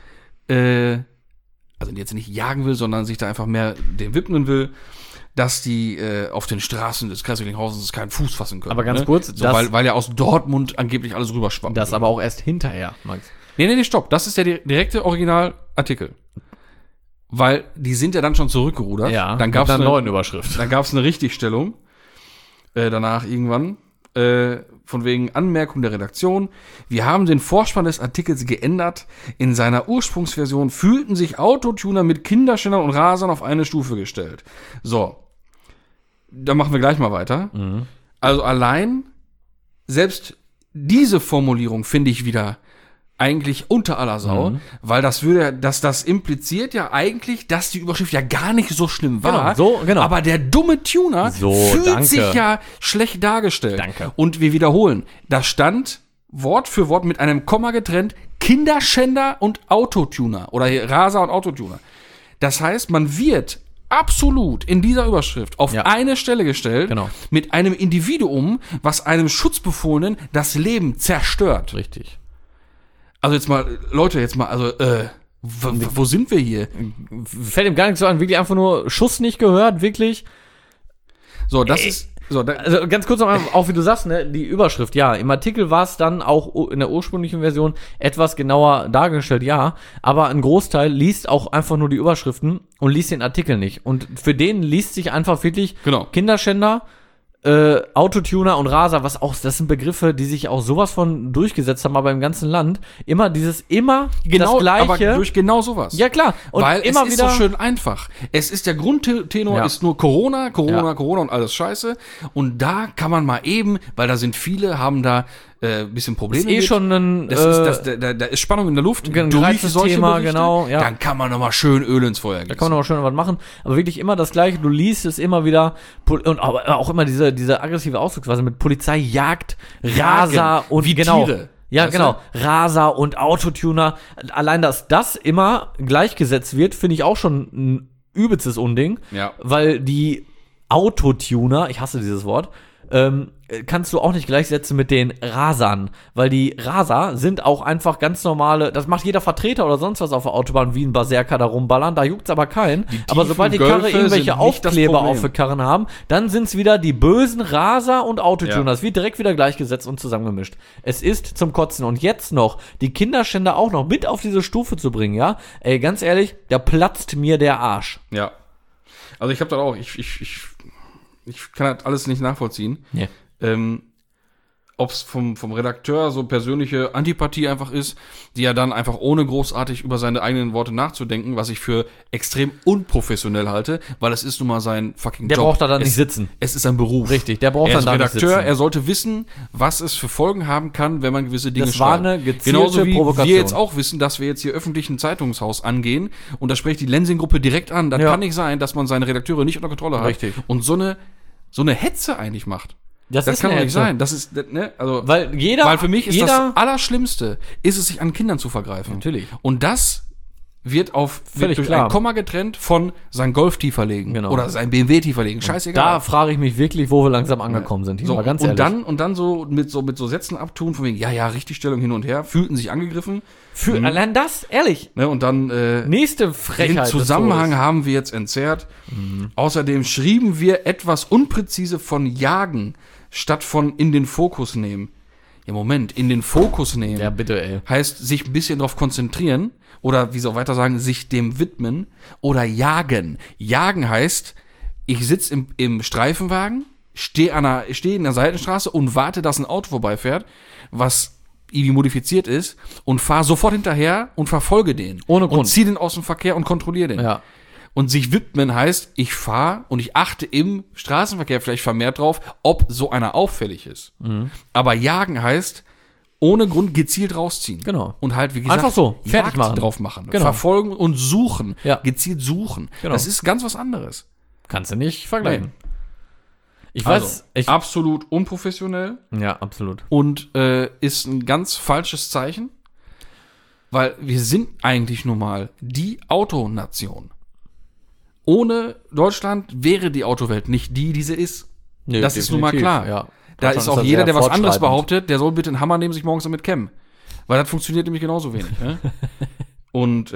also jetzt nicht jagen will, sondern sich da einfach mehr dem widmen will, dass die auf den Straßen des Kreises Recklinghausen keinen Fuß fassen können. Aber ganz kurz, so, weil ja aus Dortmund angeblich alles rüberschwappt. Das aber auch erst hinterher, Max. Nee, stopp. Das ist der direkte Originalartikel. Weil die sind ja dann schon zurückgerudert. Ja, dann gab es eine neuen Überschrift. Dann gab es eine Richtigstellung danach irgendwann. Von wegen Anmerkung der Redaktion. Wir haben den Vorspann des Artikels geändert. In seiner Ursprungsversion fühlten sich Autotuner mit Kinderschändern und Rasern auf eine Stufe gestellt. So. Da machen wir gleich mal weiter. Also allein, selbst diese Formulierung finde ich wieder eigentlich unter aller Sau, weil das impliziert ja eigentlich, dass die Überschrift ja gar nicht so schlimm war. Genau. Aber der dumme Tuner fühlt sich ja schlecht dargestellt. Danke. Und wir wiederholen, da stand Wort für Wort mit einem Komma getrennt Kinderschänder und Autotuner oder Raser und Autotuner. Das heißt, man wird absolut in dieser Überschrift auf eine Stelle gestellt mit einem Individuum, was einem Schutzbefohlenen das Leben zerstört. Richtig. Also Leute, wo sind wir hier? Fällt ihm gar nicht so an, wirklich einfach nur Schuss nicht gehört, wirklich. So, das ist... Also ganz kurz noch mal, auch wie du sagst, ne, die Überschrift, ja, im Artikel war es dann auch in der ursprünglichen Version etwas genauer dargestellt, ja, aber ein Großteil liest auch einfach nur die Überschriften und liest den Artikel nicht. Und für den liest sich einfach wirklich Kinderschänder, Autotuner und Raser, das sind Begriffe, die sich auch sowas von durchgesetzt haben, aber im ganzen Land. Das Gleiche. Aber durch genau sowas. Ja, klar. Und weil immer es ist so schön einfach. Es ist der Grundtenor ist nur Corona und alles Scheiße. Und da kann man mal eben, weil da sind viele, haben da bisschen Probleme ist schon ein da ist Spannung in der Luft. Ein gereiztes Thema, genau. Ja. Dann kann man nochmal schön Öl ins Feuer gießen. Da kann man nochmal schön was machen. Aber wirklich immer das Gleiche. Du liest es immer wieder. Und auch immer diese aggressive Ausdrucksweise mit Polizei jagt, Raser und wie genau. Tiere. Ja, Weißt genau. Raser und Autotuner. Allein, dass das immer gleichgesetzt wird, finde ich auch schon ein übelstes Unding. Ja. Weil die Autotuner, ich hasse dieses Wort, kannst du auch nicht gleichsetzen mit den Rasern, weil die Raser sind auch einfach ganz normale, das macht jeder Vertreter oder sonst was auf der Autobahn wie ein Berserker da rumballern, da juckt's aber keinen. Aber sobald die Karre irgendwelche Aufkleber auf der Karren haben, dann sind's wieder die bösen Raser und Autotuner. Das wird direkt wieder gleichgesetzt und zusammengemischt. Es ist zum Kotzen. Und jetzt noch, die Kinderschänder auch noch mit auf diese Stufe zu bringen, ja? Ey, ganz ehrlich, da platzt mir der Arsch. Ja. Also ich habe da auch, ich kann das alles nicht nachvollziehen. Nee. Ob es vom Redakteur so persönliche Antipathie einfach ist, die er dann einfach ohne großartig über seine eigenen Worte nachzudenken, was ich für extrem unprofessionell halte, weil es ist nun mal sein fucking Der Job. braucht da dann nicht sitzen. Es ist ein Beruf. Richtig, der braucht Er dann ist da nicht Redakteur, sitzen. er sollte wissen, was es für Folgen haben kann, wenn man gewisse Dinge Das war schreibt. eine gezielte Genauso wie Provokation. wir jetzt auch wissen, dass wir jetzt hier öffentlich ein Zeitungshaus angehen und da spricht die Lensing-Gruppe direkt an. Das kann nicht sein, dass man seine Redakteure nicht unter Kontrolle hat. Richtig. Und so eine Hetze eigentlich macht. Das Das ist kann doch eine nicht Hetze. sein. Das ist, ne, also, Weil für mich ist das Allerschlimmste, ist es sich an Kindern zu vergreifen. Natürlich. Und das wird Völlig durch klar. ein Komma getrennt von sein Golf tiefer legen Genau. oder sein BMW tiefer legen. Scheißegal. Da frage ich mich wirklich, wo wir langsam angekommen sind. So, Mal ganz und ehrlich. dann so mit so Sätzen abtun, von wegen, ja, Richtigstellung hin und her, fühlten sich angegriffen. Allein das, ehrlich. Ne, und dann Nächste Frechheit. den Zusammenhang haben wir jetzt entzerrt. Außerdem schrieben wir etwas unpräzise von jagen, statt von in den Fokus nehmen. Ja, Moment, in den Fokus nehmen. Ja, bitte, ey. Heißt, sich ein bisschen darauf konzentrieren oder, wie sie auch weiter sagen, sich dem widmen oder jagen. Jagen heißt, ich sitze im Streifenwagen, stehe in der Seitenstraße und warte, dass ein Auto vorbeifährt, was irgendwie modifiziert ist und fahre sofort hinterher und verfolge den. Ohne Grund. Und ziehe den aus dem Verkehr und kontrolliere den. Ja. Und sich widmen heißt, ich fahre und ich achte im Straßenverkehr vielleicht vermehrt drauf, ob so einer auffällig ist. Aber jagen heißt, ohne Grund gezielt rausziehen. Genau. Und halt, wie gesagt, Einfach so, fertig Jagd machen. drauf machen. Genau. Verfolgen und suchen. Ja. Gezielt suchen. Genau. Das ist ganz was anderes. Kannst du nicht vergleichen. Ich Also, weiß, absolut unprofessionell ja, absolut. und ist ein ganz falsches Zeichen, weil wir sind eigentlich nun mal die Autonation. Ohne Deutschland wäre die Autowelt nicht die sie ist. Nee, das ist nun mal klar. Ja. Da Deutschland ist auch da jeder, sehr der was anderes fortschreitend. behauptet, der soll bitte einen Hammer neben sich morgens damit kämmen. Weil das funktioniert nämlich genauso wenig. Ne? Und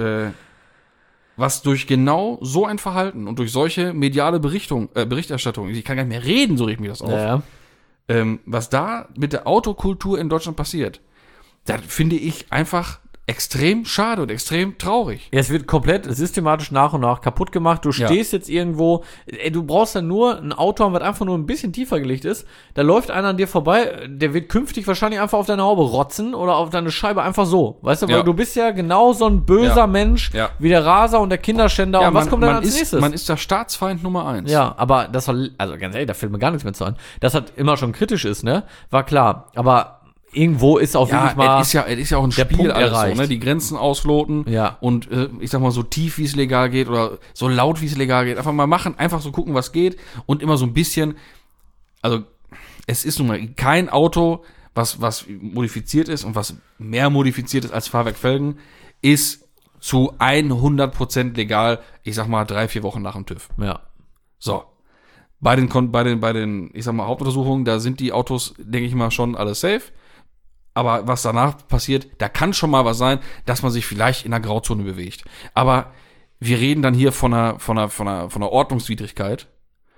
was durch genau so ein Verhalten und durch solche mediale Berichterstattung, ich kann gar nicht mehr reden, so regt mich das auf, Ja. was da mit der Autokultur in Deutschland passiert, das finde ich einfach extrem schade und extrem traurig. Ja, es wird komplett systematisch nach und nach kaputt gemacht. Du stehst jetzt irgendwo, ey, du brauchst dann nur ein Auto haben, was einfach nur ein bisschen tiefer gelegt ist. Da läuft einer an dir vorbei, der wird künftig wahrscheinlich einfach auf deine Haube rotzen oder auf deine Scheibe einfach so. Weißt du, weil du bist ja genau so ein böser Mensch wie der Raser und der Kinderschänder. Und was kommt dann als nächstes? Man ist der Staatsfeind Nummer 1. Ja, aber das war, also ganz ehrlich, da fällt mir gar nichts mehr zu an. Dass das immer schon kritisch ist, ne? War klar. Aber irgendwo ist auch wirklich mal es ist ja auch ein der Spiel Punkt alles erreicht. so, ne? Die Grenzen ausloten und ich sag mal so tief, wie es legal geht oder so laut, wie es legal geht. Einfach mal machen, einfach so gucken, was geht und immer so ein bisschen, also es ist nun mal kein Auto, was modifiziert ist und was mehr modifiziert ist als Fahrwerkfelgen, ist zu 100% legal, ich sag mal 3-4 Wochen nach dem TÜV. Ja. So. Bei den, ich sag mal, Hauptuntersuchungen, da sind die Autos, denke ich mal, schon alles safe. Aber was danach passiert, da kann schon mal was sein, dass man sich vielleicht in einer Grauzone bewegt. Aber wir reden dann hier von einer Ordnungswidrigkeit.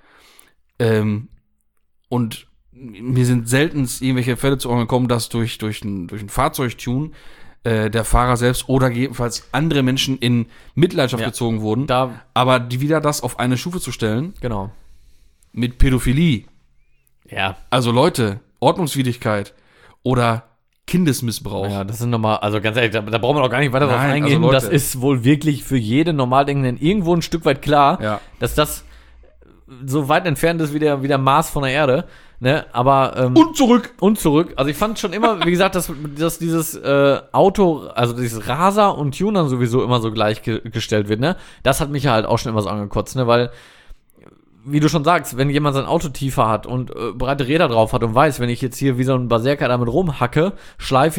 Und mir sind selten irgendwelche Fälle zu Ohren gekommen, dass durch ein Fahrzeugtune der Fahrer selbst oder gegebenenfalls andere Menschen in Mitleidenschaft gezogen wurden. Aber wieder das auf eine Stufe zu stellen, Genau. mit Pädophilie. Ja. Also Leute, Ordnungswidrigkeit oder Kindesmissbrauch. Ja, das sind nochmal, also ganz ehrlich, da brauchen wir doch gar nicht weiter drauf Nein, eingehen. also Leute. Das ist wohl wirklich für jeden Normaldenkenden irgendwo ein Stück weit klar, Ja. dass das so weit entfernt ist wie der Mars von der Erde, ne, aber Und zurück. Also ich fand schon immer, wie gesagt, dass dieses Auto, also dieses Raser und Tuner sowieso immer so gleichgestellt wird, ne, das hat mich halt auch schon immer so angekotzt, ne, weil, wie du schon sagst, wenn jemand sein Auto tiefer hat und breite Räder drauf hat und weiß, wenn ich jetzt hier wie so ein Berserker damit rumhacke, schleift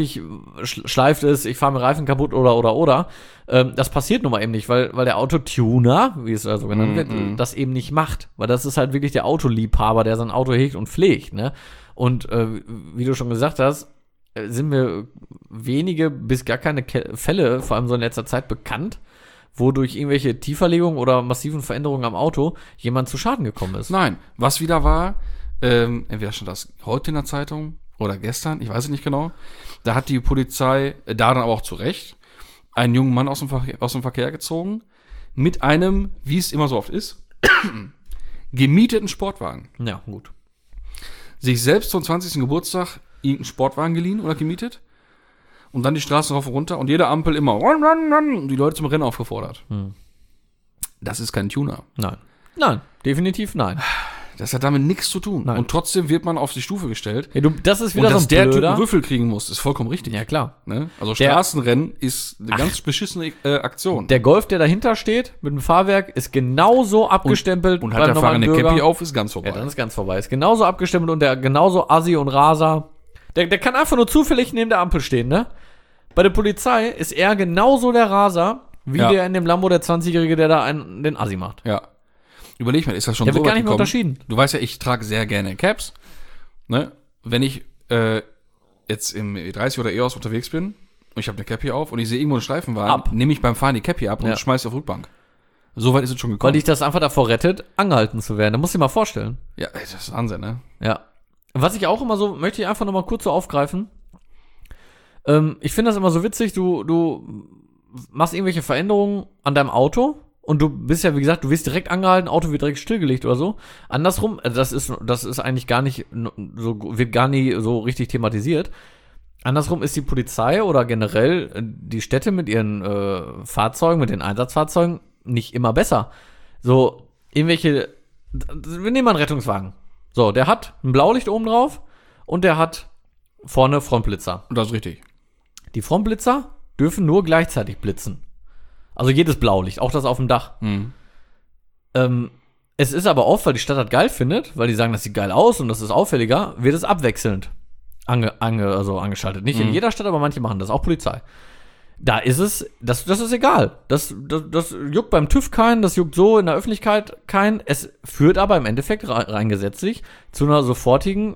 es, ich fahre mir Reifen kaputt oder. Das passiert nun mal eben nicht, weil der Autotuner, wie es also genannt wird, das eben nicht macht. Weil das ist halt wirklich der Autoliebhaber, der sein Auto hegt und pflegt, ne? Und wie du schon gesagt hast, sind mir wenige bis gar keine Fälle, vor allem so in letzter Zeit, bekannt, wo durch irgendwelche Tieferlegungen oder massiven Veränderungen am Auto jemand zu Schaden gekommen ist. Nein, was wieder war, entweder stand das heute in der Zeitung oder gestern, ich weiß es nicht genau, da hat die Polizei, da dann aber auch zu Recht, einen jungen Mann aus dem Verkehr gezogen, mit einem, wie es immer so oft ist, gemieteten Sportwagen. Ja, gut. Sich selbst zum 20. Geburtstag irgendeinen Sportwagen geliehen oder gemietet und dann die Straßen rauf und runter und jede Ampel immer und die Leute zum Rennen aufgefordert. Das ist kein Tuner. Nein, definitiv nein. Das hat damit nichts zu tun. Nein. Und trotzdem wird man auf die Stufe gestellt. Ja, das ist wieder und so dass ein der Typ Blöder. einen Rüffel kriegen muss, ist vollkommen richtig. Ja, klar. Ne? Also Straßenrennen ist eine ganz beschissene Aktion. Der Golf, der dahinter steht, mit dem Fahrwerk, ist genauso abgestempelt. Und hat der Fahrer eine Cappy auf, ist ganz vorbei. Ja, dann ist ganz vorbei. Ist genauso abgestempelt und der genauso Assi und Raser. Der kann einfach nur zufällig neben der Ampel stehen, ne? Bei der Polizei ist er genauso der Raser, wie der in dem Lambo, der 20-Jährige, der da den Assi macht. Ja. Überleg mal, ist das schon der so wird gar nicht mehr unterschieden. Du weißt ja, ich trage sehr gerne Caps. Ne? Wenn ich jetzt im E30 oder EOS unterwegs bin und ich habe eine Cappy auf und ich sehe irgendwo einen Streifenwagen, nehme ich beim Fahren die Cappy ab und schmeiße auf Rückbank. So weit ist es schon gekommen. Weil dich das einfach davor rettet, angehalten zu werden. Da musst du dir mal vorstellen. Ja, das ist Wahnsinn, ne? Ja. Was ich auch immer so, möchte ich einfach nochmal kurz so aufgreifen. Ich finde das immer so witzig, du machst irgendwelche Veränderungen an deinem Auto und du bist ja, wie gesagt, du wirst direkt angehalten, Auto wird direkt stillgelegt oder so. Andersrum, das ist eigentlich gar nicht so, wird gar nie so richtig thematisiert. Andersrum ist die Polizei oder generell die Städte mit ihren Fahrzeugen, mit den Einsatzfahrzeugen nicht immer besser. So, wir nehmen mal einen Rettungswagen. So, der hat ein Blaulicht oben drauf und der hat vorne Frontblitzer. Und das ist richtig. Die Frontblitzer dürfen nur gleichzeitig blitzen. Also jedes Blaulicht, auch das auf dem Dach. Es ist aber oft, weil die Stadt das geil findet, weil die sagen, das sieht geil aus und das ist auffälliger, wird es abwechselnd angeschaltet. Nicht in jeder Stadt, aber manche machen das, auch Polizei. Da ist es, das ist egal. Das juckt beim TÜV keinen, das juckt so in der Öffentlichkeit keinen. Es führt aber im Endeffekt rein gesetzlich zu einer sofortigen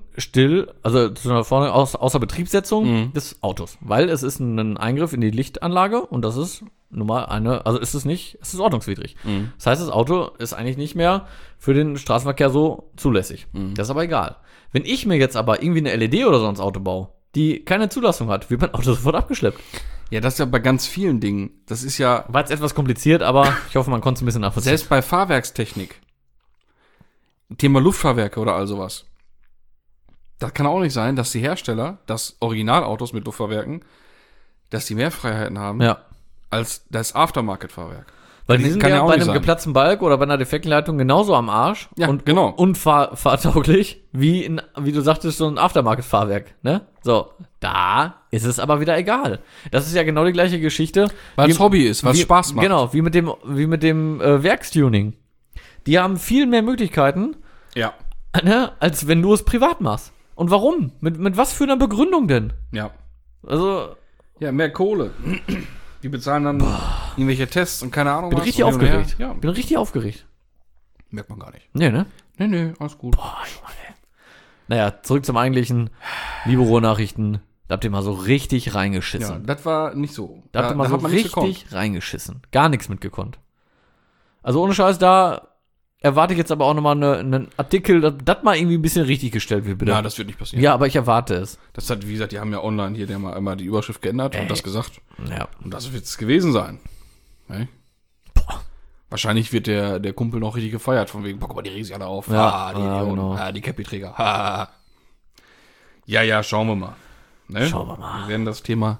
Außerbetriebssetzung des Autos. Weil es ist ein Eingriff in die Lichtanlage und das ist nun mal es ist ordnungswidrig. Das heißt, das Auto ist eigentlich nicht mehr für den Straßenverkehr so zulässig. Das ist aber egal. Wenn ich mir jetzt aber irgendwie eine LED oder so ins Auto baue, die keine Zulassung hat, wird mein Auto sofort abgeschleppt. Ja, das ist ja bei ganz vielen Dingen. Das ist ja... War jetzt etwas kompliziert, aber ich hoffe, man konnte es ein bisschen nachvollziehen. Selbst bei Fahrwerkstechnik. Thema Luftfahrwerke oder all sowas. Das kann auch nicht sein, dass die Hersteller, dass Originalautos mit Luftfahrwerken, dass die mehr Freiheiten haben als das Aftermarket-Fahrwerk. Weil die sind ja bei einem geplatzten Balg oder bei einer defekten Leitung genauso am Arsch und fahrtauglich wie du sagtest, so ein Aftermarket-Fahrwerk, ne? So, da ist es aber wieder egal. Das ist ja genau die gleiche Geschichte. Weil es Hobby ist, was Spaß macht. Genau, wie mit dem Werkstuning. Die haben viel mehr Möglichkeiten, ne, als wenn du es privat machst. Und warum? Mit was für einer Begründung denn? Ja. Also. Ja, mehr Kohle. Die bezahlen dann irgendwelche Tests und keine Ahnung was. Bin richtig aufgeregt. Merkt man gar nicht. Nee, ne? Nee, alles gut. Boah, Junge. Naja, zurück zum eigentlichen. Liebe Ruhrnachrichten, da habt ihr mal so richtig reingeschissen. Ja, das war nicht so. Da habt ihr mal so richtig reingeschissen. Gar nichts mitgekonnt. Also ohne Scheiß, da erwarte ich jetzt aber auch nochmal einen Artikel, das mal irgendwie ein bisschen richtig gestellt wird, bitte. Ja, das wird nicht passieren. Ja, aber ich erwarte es. Das hat, wie gesagt, die haben ja online hier einmal die Überschrift geändert und das gesagt. Ja. Und das wird es gewesen sein. Okay? Boah. Wahrscheinlich wird der Kumpel noch richtig gefeiert, von wegen, boah, guck mal, die regen sich alle auf. Ja, die Idioten. genau. Die Cappy-Träger. Ja, schauen wir mal. Ne? Schauen wir mal. Wir werden das Thema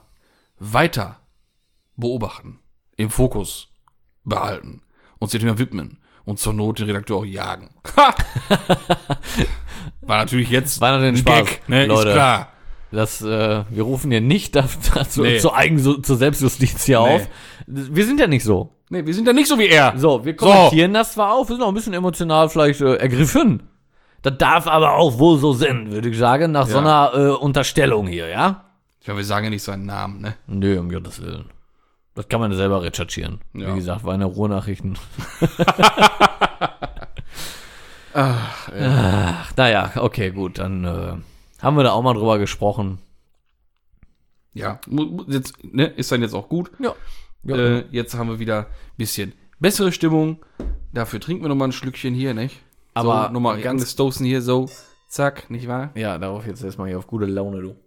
weiter beobachten, im Fokus behalten, uns dem Thema widmen und zur Not den Redakteur auch jagen. Ha! War natürlich jetzt ein Spaß, Gag, ne? Leute. Ist klar. Wir rufen hier nicht zur Selbstjustiz hier auf. Wir sind ja nicht so. Nee, wir sind ja nicht so wie er. So, wir kommentieren das zwar auf, wir sind auch ein bisschen emotional vielleicht ergriffen. Das darf aber auch wohl so sein, würde ich sagen, nach so einer Unterstellung hier, ja? Ja, wir sagen ja nicht seinen Namen, ne? Nö, um Gottes Willen. Das kann man selber recherchieren. Ja. Wie gesagt, war eine Ruhrnachrichten. Naja, okay, gut, dann haben wir da auch mal drüber gesprochen. Ja, jetzt, ne, ist dann jetzt auch gut. Ja. Jetzt haben wir wieder ein bisschen bessere Stimmung. Dafür trinken wir nochmal ein Schlückchen hier, nicht? Aber so, nochmal ganz stoßen hier so, zack, nicht wahr? Ja, darauf jetzt erstmal hier auf gute Laune, du.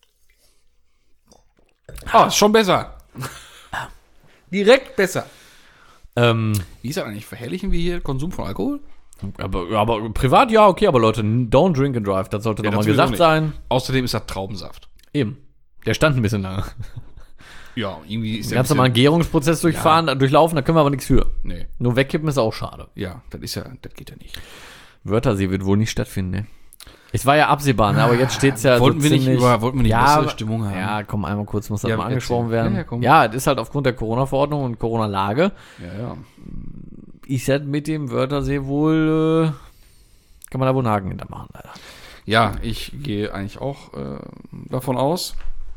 Ah, ist schon besser. Direkt besser. Wie ist das eigentlich? Verherrlichen wir hier Konsum von Alkohol? Aber privat ja, okay, aber Leute, don't drink and drive, das sollte doch mal gesagt sein. Außerdem ist das Traubensaft. Eben. Der stand ein bisschen lange. Ja, irgendwie ist der ganz normal einen Gärungsprozess durchlaufen, da können wir aber nichts für. Nee. Nur wegkippen ist auch schade. Ja, das geht ja nicht. Wörthersee wird wohl nicht stattfinden, ne? Es war ja absehbar, ne? Aber jetzt steht's ja wollten wir nicht bessere Stimmung haben? Ja, komm, einmal kurz muss das Ja, mal angesprochen werden. Ja, komm. Ja, es ist halt aufgrund der Corona-Verordnung und Corona-Lage. Ja. Ich hätte mit dem Wörthersee wohl, kann man da wohl einen Haken hintermachen, leider. Ja, ich gehe eigentlich auch davon aus.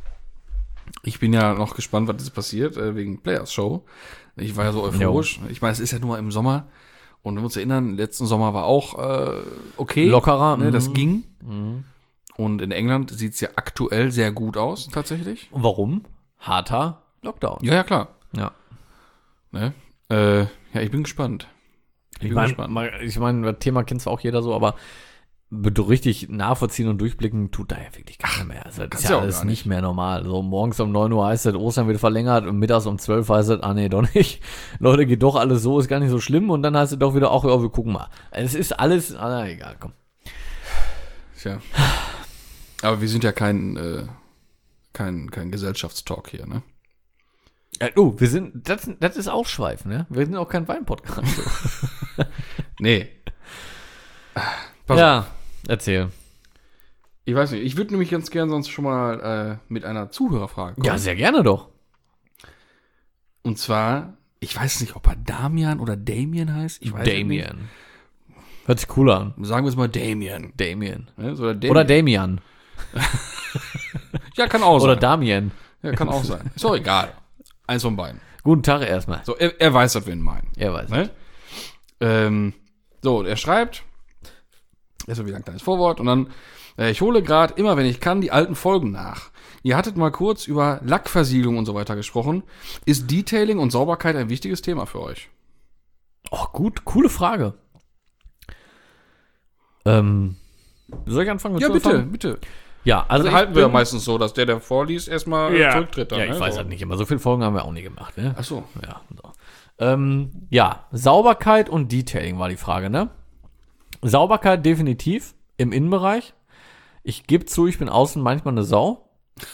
Ich bin ja noch gespannt, was jetzt passiert, wegen Players Show. Ich war ja so euphorisch. Ich meine, es ist ja nur im Sommer. Und wenn wir uns erinnern, letzten Sommer war auch okay. Lockerer. Ne, das ging. Und in England sieht es ja aktuell sehr gut aus, tatsächlich. Und warum? Harter Lockdown. Ja, klar. Ja. Ne? Ja, ich bin gespannt. Ich meine, das Thema kennt zwar auch jeder so, aber richtig nachvollziehen und durchblicken tut da ja wirklich keiner mehr. Also, das ist ja alles nicht mehr normal. So morgens um 9 Uhr heißt es, Ostern wird verlängert und mittags um 12 heißt es, nee, doch nicht. Leute, geht doch alles so, ist gar nicht so schlimm und dann heißt es doch wieder, ach ja, wir gucken mal. Es ist alles, egal, komm. Tja. Aber wir sind ja kein Gesellschaftstalk hier, ne? Wir sind, das ist Ausschweifen, ne? Wir sind auch kein Wein-Podcast. Nee. Pass auf. Erzähl. Ich weiß nicht, ich würde nämlich ganz gern sonst schon mal mit einer Zuhörerfrage kommen. Ja, sehr gerne doch. Und zwar, ich weiß nicht, ob er Damian oder Damien heißt. Ich weiß Damien. Nicht. Hört sich cool an. Sagen wir es mal Damien. Damien. Ja, so Damien. Oder Damian. Ja, kann auch sein. Oder Damien. Ja, kann auch sein. Ist doch egal. Eins von beiden. Guten Tag erstmal. So, er weiß, dass wir ihn meinen. Er weiß. Ne? So, er schreibt, erstmal wieder ein kleines Vorwort und dann, ich hole gerade immer, wenn ich kann, die alten Folgen nach. Ihr hattet mal kurz über Lackversiegelung und so weiter gesprochen. Ist Detailing und Sauberkeit ein wichtiges Thema für euch? Oh, gut, coole Frage. Soll ich anfangen? Ja, bitte. Ja, also halten wir ja meistens so, dass der vorliest, erstmal zurücktritt. Dann, ja, ich weiß halt nicht immer. So viele Folgen haben wir auch nie gemacht, ne? Ach so. Ja, so. Sauberkeit und Detailing war die Frage, ne? Sauberkeit definitiv im Innenbereich. Ich gebe zu, ich bin außen manchmal eine Sau.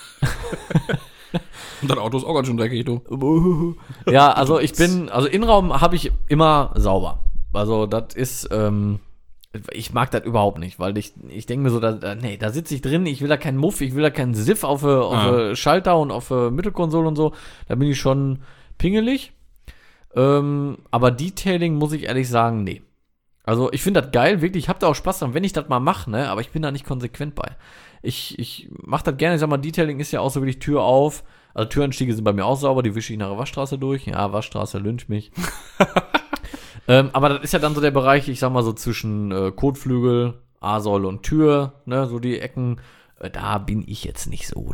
Und dein Auto ist auch ganz schön dreckig, du. Ja, also Innenraum habe ich immer sauber. Also das ist, ich mag das überhaupt nicht, weil ich denke mir so, da sitze ich drin, ich will da keinen Muff, ich will da keinen Siff auf Schalter und auf Mittelkonsole und so. Da bin ich schon pingelig. Aber Detailing muss ich ehrlich sagen, nee. Also ich finde das geil, wirklich, ich habe da auch Spaß dran, wenn ich das mal mache, ne? Aber ich bin da nicht konsequent bei. Ich mache das gerne, ich sag mal, Detailing ist ja auch so wirklich Tür auf. Also Türenstiege sind bei mir auch sauber, die wische ich nach der Waschstraße durch. Ja, Waschstraße, lynch mich. Aber das ist ja dann so der Bereich, ich sag mal so zwischen Kotflügel, A-Säule und Tür, ne, so die Ecken. Da bin ich jetzt nicht so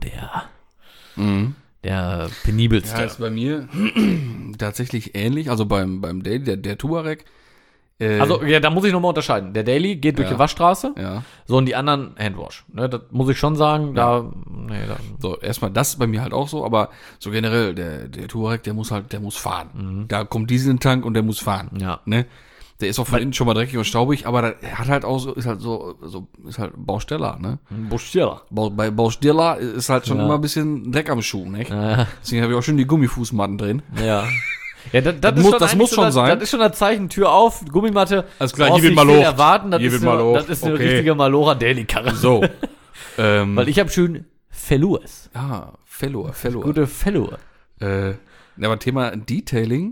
der penibelste. Ja, ist bei mir tatsächlich ähnlich. Also beim Daily, der Tuareg. Also, ja, da muss ich nochmal unterscheiden. Der Daily geht durch die Waschstraße. Ja. So, und die anderen Handwash. Ne, das muss ich schon sagen. So, erstmal das ist bei mir halt auch so, aber so generell, der Tuareg, der muss fahren. Mhm. Da kommt Diesel in den Tank und der muss fahren. Ja. Ne? Der ist auch von innen schon mal dreckig und staubig, aber er hat halt auch so, ist halt Bausteller, ne? Bausteller. Bei Bausteller ist halt schon immer ein bisschen Dreck am Schuh, ne? Ja. Deswegen habe ich auch schon die Gummifußmatten drin. Ja. Ja, das muss schon sein. Das ist schon das Zeichen, Tür auf, Gummimatte. Alles klar, hier wird mal Loch. Erwarten, das ist eine richtige Malora Daily-Karre. So. Weil ich habe schön Velours. Ah, Velour. Gute Velour. Aber Thema Detailing,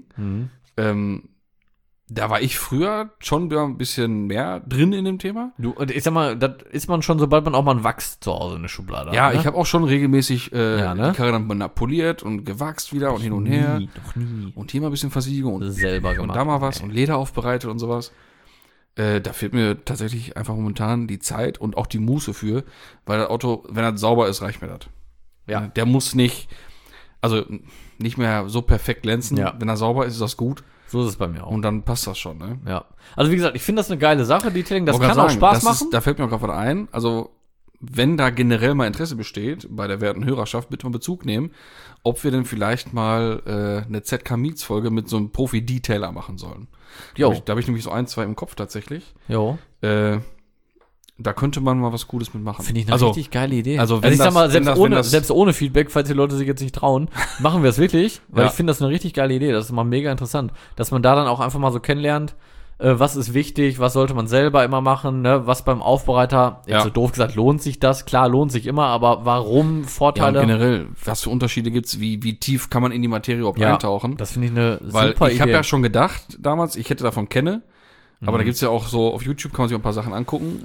da war ich früher schon ein bisschen mehr drin in dem Thema. Und ich sag mal, das ist man schon, sobald man auch mal einen Wachs zu Hause in der Schublade hat. Ja, ich habe auch schon regelmäßig die Karre dann poliert und gewachst wieder und hin und her. Noch nie. Und hier mal ein bisschen Versiegelung und selber gemacht. Und da mal was und Leder aufbereitet und sowas. Da fehlt mir tatsächlich einfach momentan die Zeit und auch die Muße für, weil das Auto, wenn das sauber ist, reicht mir das. Ja. Der muss nicht mehr so perfekt glänzen. Ja. Wenn er sauber ist das gut. So ist es bei mir auch. Und dann passt das schon, ne? Ja. Also wie gesagt, ich finde das eine geile Sache, Detailing. Das kann auch Spaß machen. Da fällt mir auch gerade was ein. Also, wenn da generell mal Interesse besteht, bei der werten Hörerschaft, bitte mal Bezug nehmen, ob wir denn vielleicht mal eine ZK Meets-Folge mit so einem Profi-Detailer machen sollen. Da habe ich nämlich so 1, 2 im Kopf tatsächlich. Jo. Da könnte man mal was Gutes mitmachen. Finde ich eine richtig geile Idee. Also ich sag mal, selbst ohne Feedback, falls die Leute sich jetzt nicht trauen, machen wir es wirklich, weil ich finde das eine richtig geile Idee. Das ist mal mega interessant, dass man da dann auch einfach mal so kennenlernt, was ist wichtig, was sollte man selber immer machen, ne? Was beim Aufbereiter, jetzt so doof gesagt, lohnt sich das? Klar, lohnt sich immer, aber warum Vorteile? Ja, und generell, was für Unterschiede gibt's, wie tief kann man in die Materie überhaupt eintauchen? Das finde ich eine super Idee. Weil ich habe ja schon gedacht damals, ich hätte davon kenne, aber da gibt's ja auch so, auf YouTube kann man sich ein paar Sachen angucken.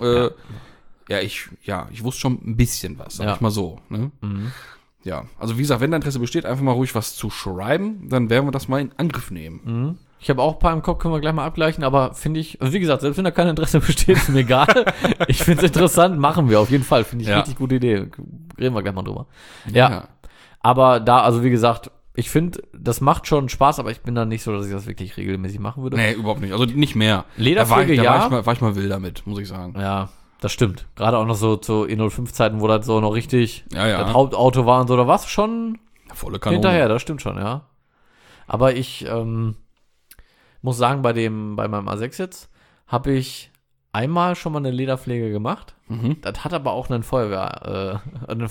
Ich wusste schon ein bisschen was, sag ich mal so. Ne? Ja, also wie gesagt, wenn da Interesse besteht, einfach mal ruhig was zu schreiben, dann werden wir das mal in Angriff nehmen. Ich habe auch ein paar im Kopf, können wir gleich mal abgleichen, aber finde ich, also wie gesagt, selbst wenn da kein Interesse besteht, ist mir egal. Ich finde es interessant, machen wir auf jeden Fall. Finde ich richtig gute Idee. Reden wir gleich mal drüber. Ja. Aber da, also wie gesagt, ich finde, das macht schon Spaß, aber ich bin da nicht so, dass ich das wirklich regelmäßig machen würde. Nee, überhaupt nicht. Also nicht mehr. Lederpflege, war ich mal wild damit, muss ich sagen. Ja. Das stimmt. Gerade auch noch so zu E05-Zeiten, wo das so noch richtig das Hauptauto war und so, da war es schon volle Kanone hinterher, das stimmt schon, ja. Aber ich muss sagen, bei meinem A6 jetzt habe ich einmal schon mal eine Lederpflege gemacht. Das hat aber auch einen Feuerlöscher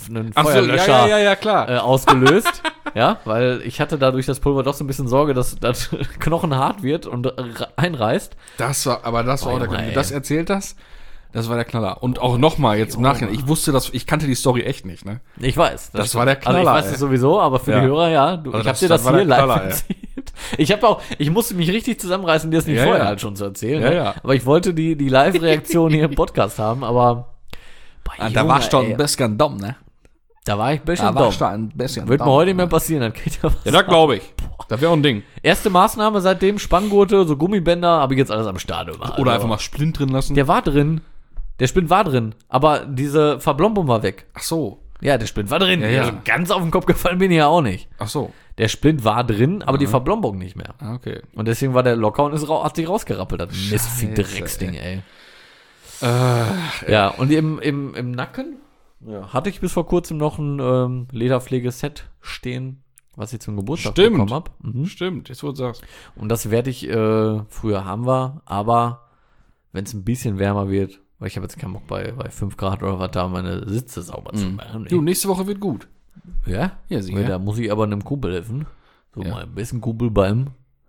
klar. Ausgelöst. Ja, weil ich hatte da durch das Pulver doch so ein bisschen Sorge, dass das Knochen hart wird und einreißt. Das war auch der Grund. Wenn du das erzählt hast, das war der Knaller. Und auch nochmal jetzt im Nachhinein. Ich kannte die Story echt nicht, ne? Ich weiß. Das war der Knaller. Also ich weiß es sowieso, aber für die Hörer, ich hab dir das hier live erzählt. Ich musste mich richtig zusammenreißen, dir das nicht vorher halt schon zu erzählen. Ja. Aber ich wollte die Live-Reaktion hier im Podcast haben, aber da warst du ein bisschen dumm, ne? Da war ich ein bisschen dumm. Wird mir heute nicht mehr passieren, dann kriegt er was. Ja, das glaube ich. Das wäre auch ein Ding. Erste Maßnahme seitdem, Spanngurte, so Gummibänder, habe ich jetzt alles am Start immer. Oder einfach mal Splint drin lassen. Der war drin. Der Splint war drin, aber diese Verblombung war weg. Ach so. Ja, der Splint war drin. Ja. Also ganz auf den Kopf gefallen bin ich ja auch nicht. Ach so. Der Splint war drin, aber die Verblombung nicht mehr. Okay. Und deswegen war der locker und hat sich rausgerappelt. Das Mistvieh-Drecksding, ey. Ja, und im Nacken hatte ich bis vor kurzem noch ein Lederpflegeset stehen, was ich zum Geburtstag bekommen habe. Stimmt, jetzt wo du sagst. Und das werde ich, früher haben wir, aber wenn es ein bisschen wärmer wird, weil ich habe jetzt keinen Bock bei 5 Grad oder was da meine Sitze sauber zu machen. Du, nächste Woche wird gut. Ja? Ja, sicher. Da muss ich aber einem Kumpel helfen. So mal ein bisschen Kumpel beim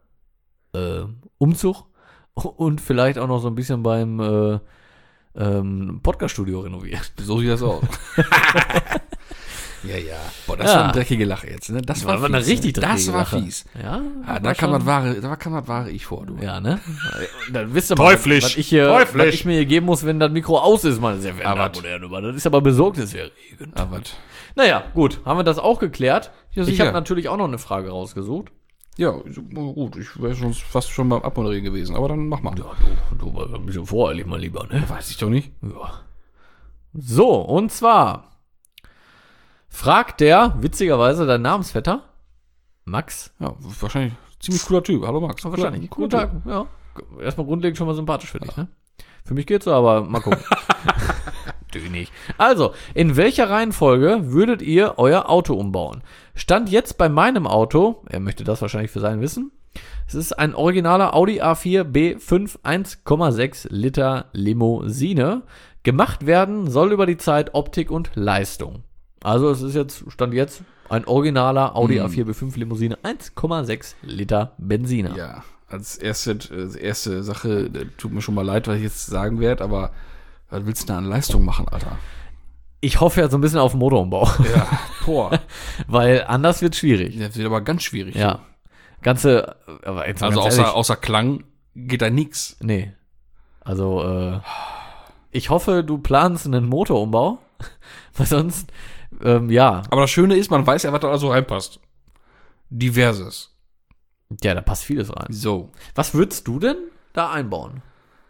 Umzug und vielleicht auch noch so ein bisschen beim Podcast-Studio renovieren. So sieht das aus. Ja. Boah, das war eine dreckige Lache jetzt, ne? Das war fies, eine richtig dreckige Lache. Das war fies. Ja, da kam das wahre Ich vor, du. Ja, ne? Dann wisst ihr mal, was ich mir hier geben muss, wenn das Mikro aus ist, meine sehr verehrten Damen und Herren. Das ist aber besorgniserregend. Naja, gut. Haben wir das auch geklärt? Ja, ich habe natürlich auch noch eine Frage rausgesucht. Ja, gut. Ich wäre fast schon beim Abmoderieren gewesen, aber dann mach mal. Ja, du war ein bisschen voreilig mal lieber, ne? Weiß ich doch nicht. Ja. So, und zwar fragt der, witzigerweise, dein Namensvetter, Max. Ja, wahrscheinlich ziemlich cooler Typ. Hallo Max. Wahrscheinlich. Cooler Tag. Ja. Erstmal grundlegend schon mal sympathisch für dich, ne? Für mich geht's so, aber mal gucken. Du nicht. Also, in welcher Reihenfolge würdet ihr euer Auto umbauen? Stand jetzt bei meinem Auto, er möchte das wahrscheinlich für sein wissen, es ist ein originaler Audi A4 B5 1,6 Liter Limousine. Gemacht werden soll über die Zeit Optik und Leistung. Also es ist jetzt, Stand jetzt, ein originaler Audi A4 B5 Limousine, 1,6 Liter Benziner. Ja, als erste Sache, tut mir schon mal leid, was ich jetzt sagen werde, aber was willst du da an Leistung machen, Alter? Ich hoffe ja so ein bisschen auf Motorumbau. Ja, boah. Weil anders wird schwierig. Das wird aber ganz schwierig. Ja. Aber jetzt Also ganz ehrlich, außer Klang geht da nix. Nee. Also, ich hoffe, du planst einen Motorumbau. Weil sonst, ja. Aber das Schöne ist, man weiß ja, was da so reinpasst. Diverses. Ja, da passt vieles rein. So. Was würdest du denn da einbauen?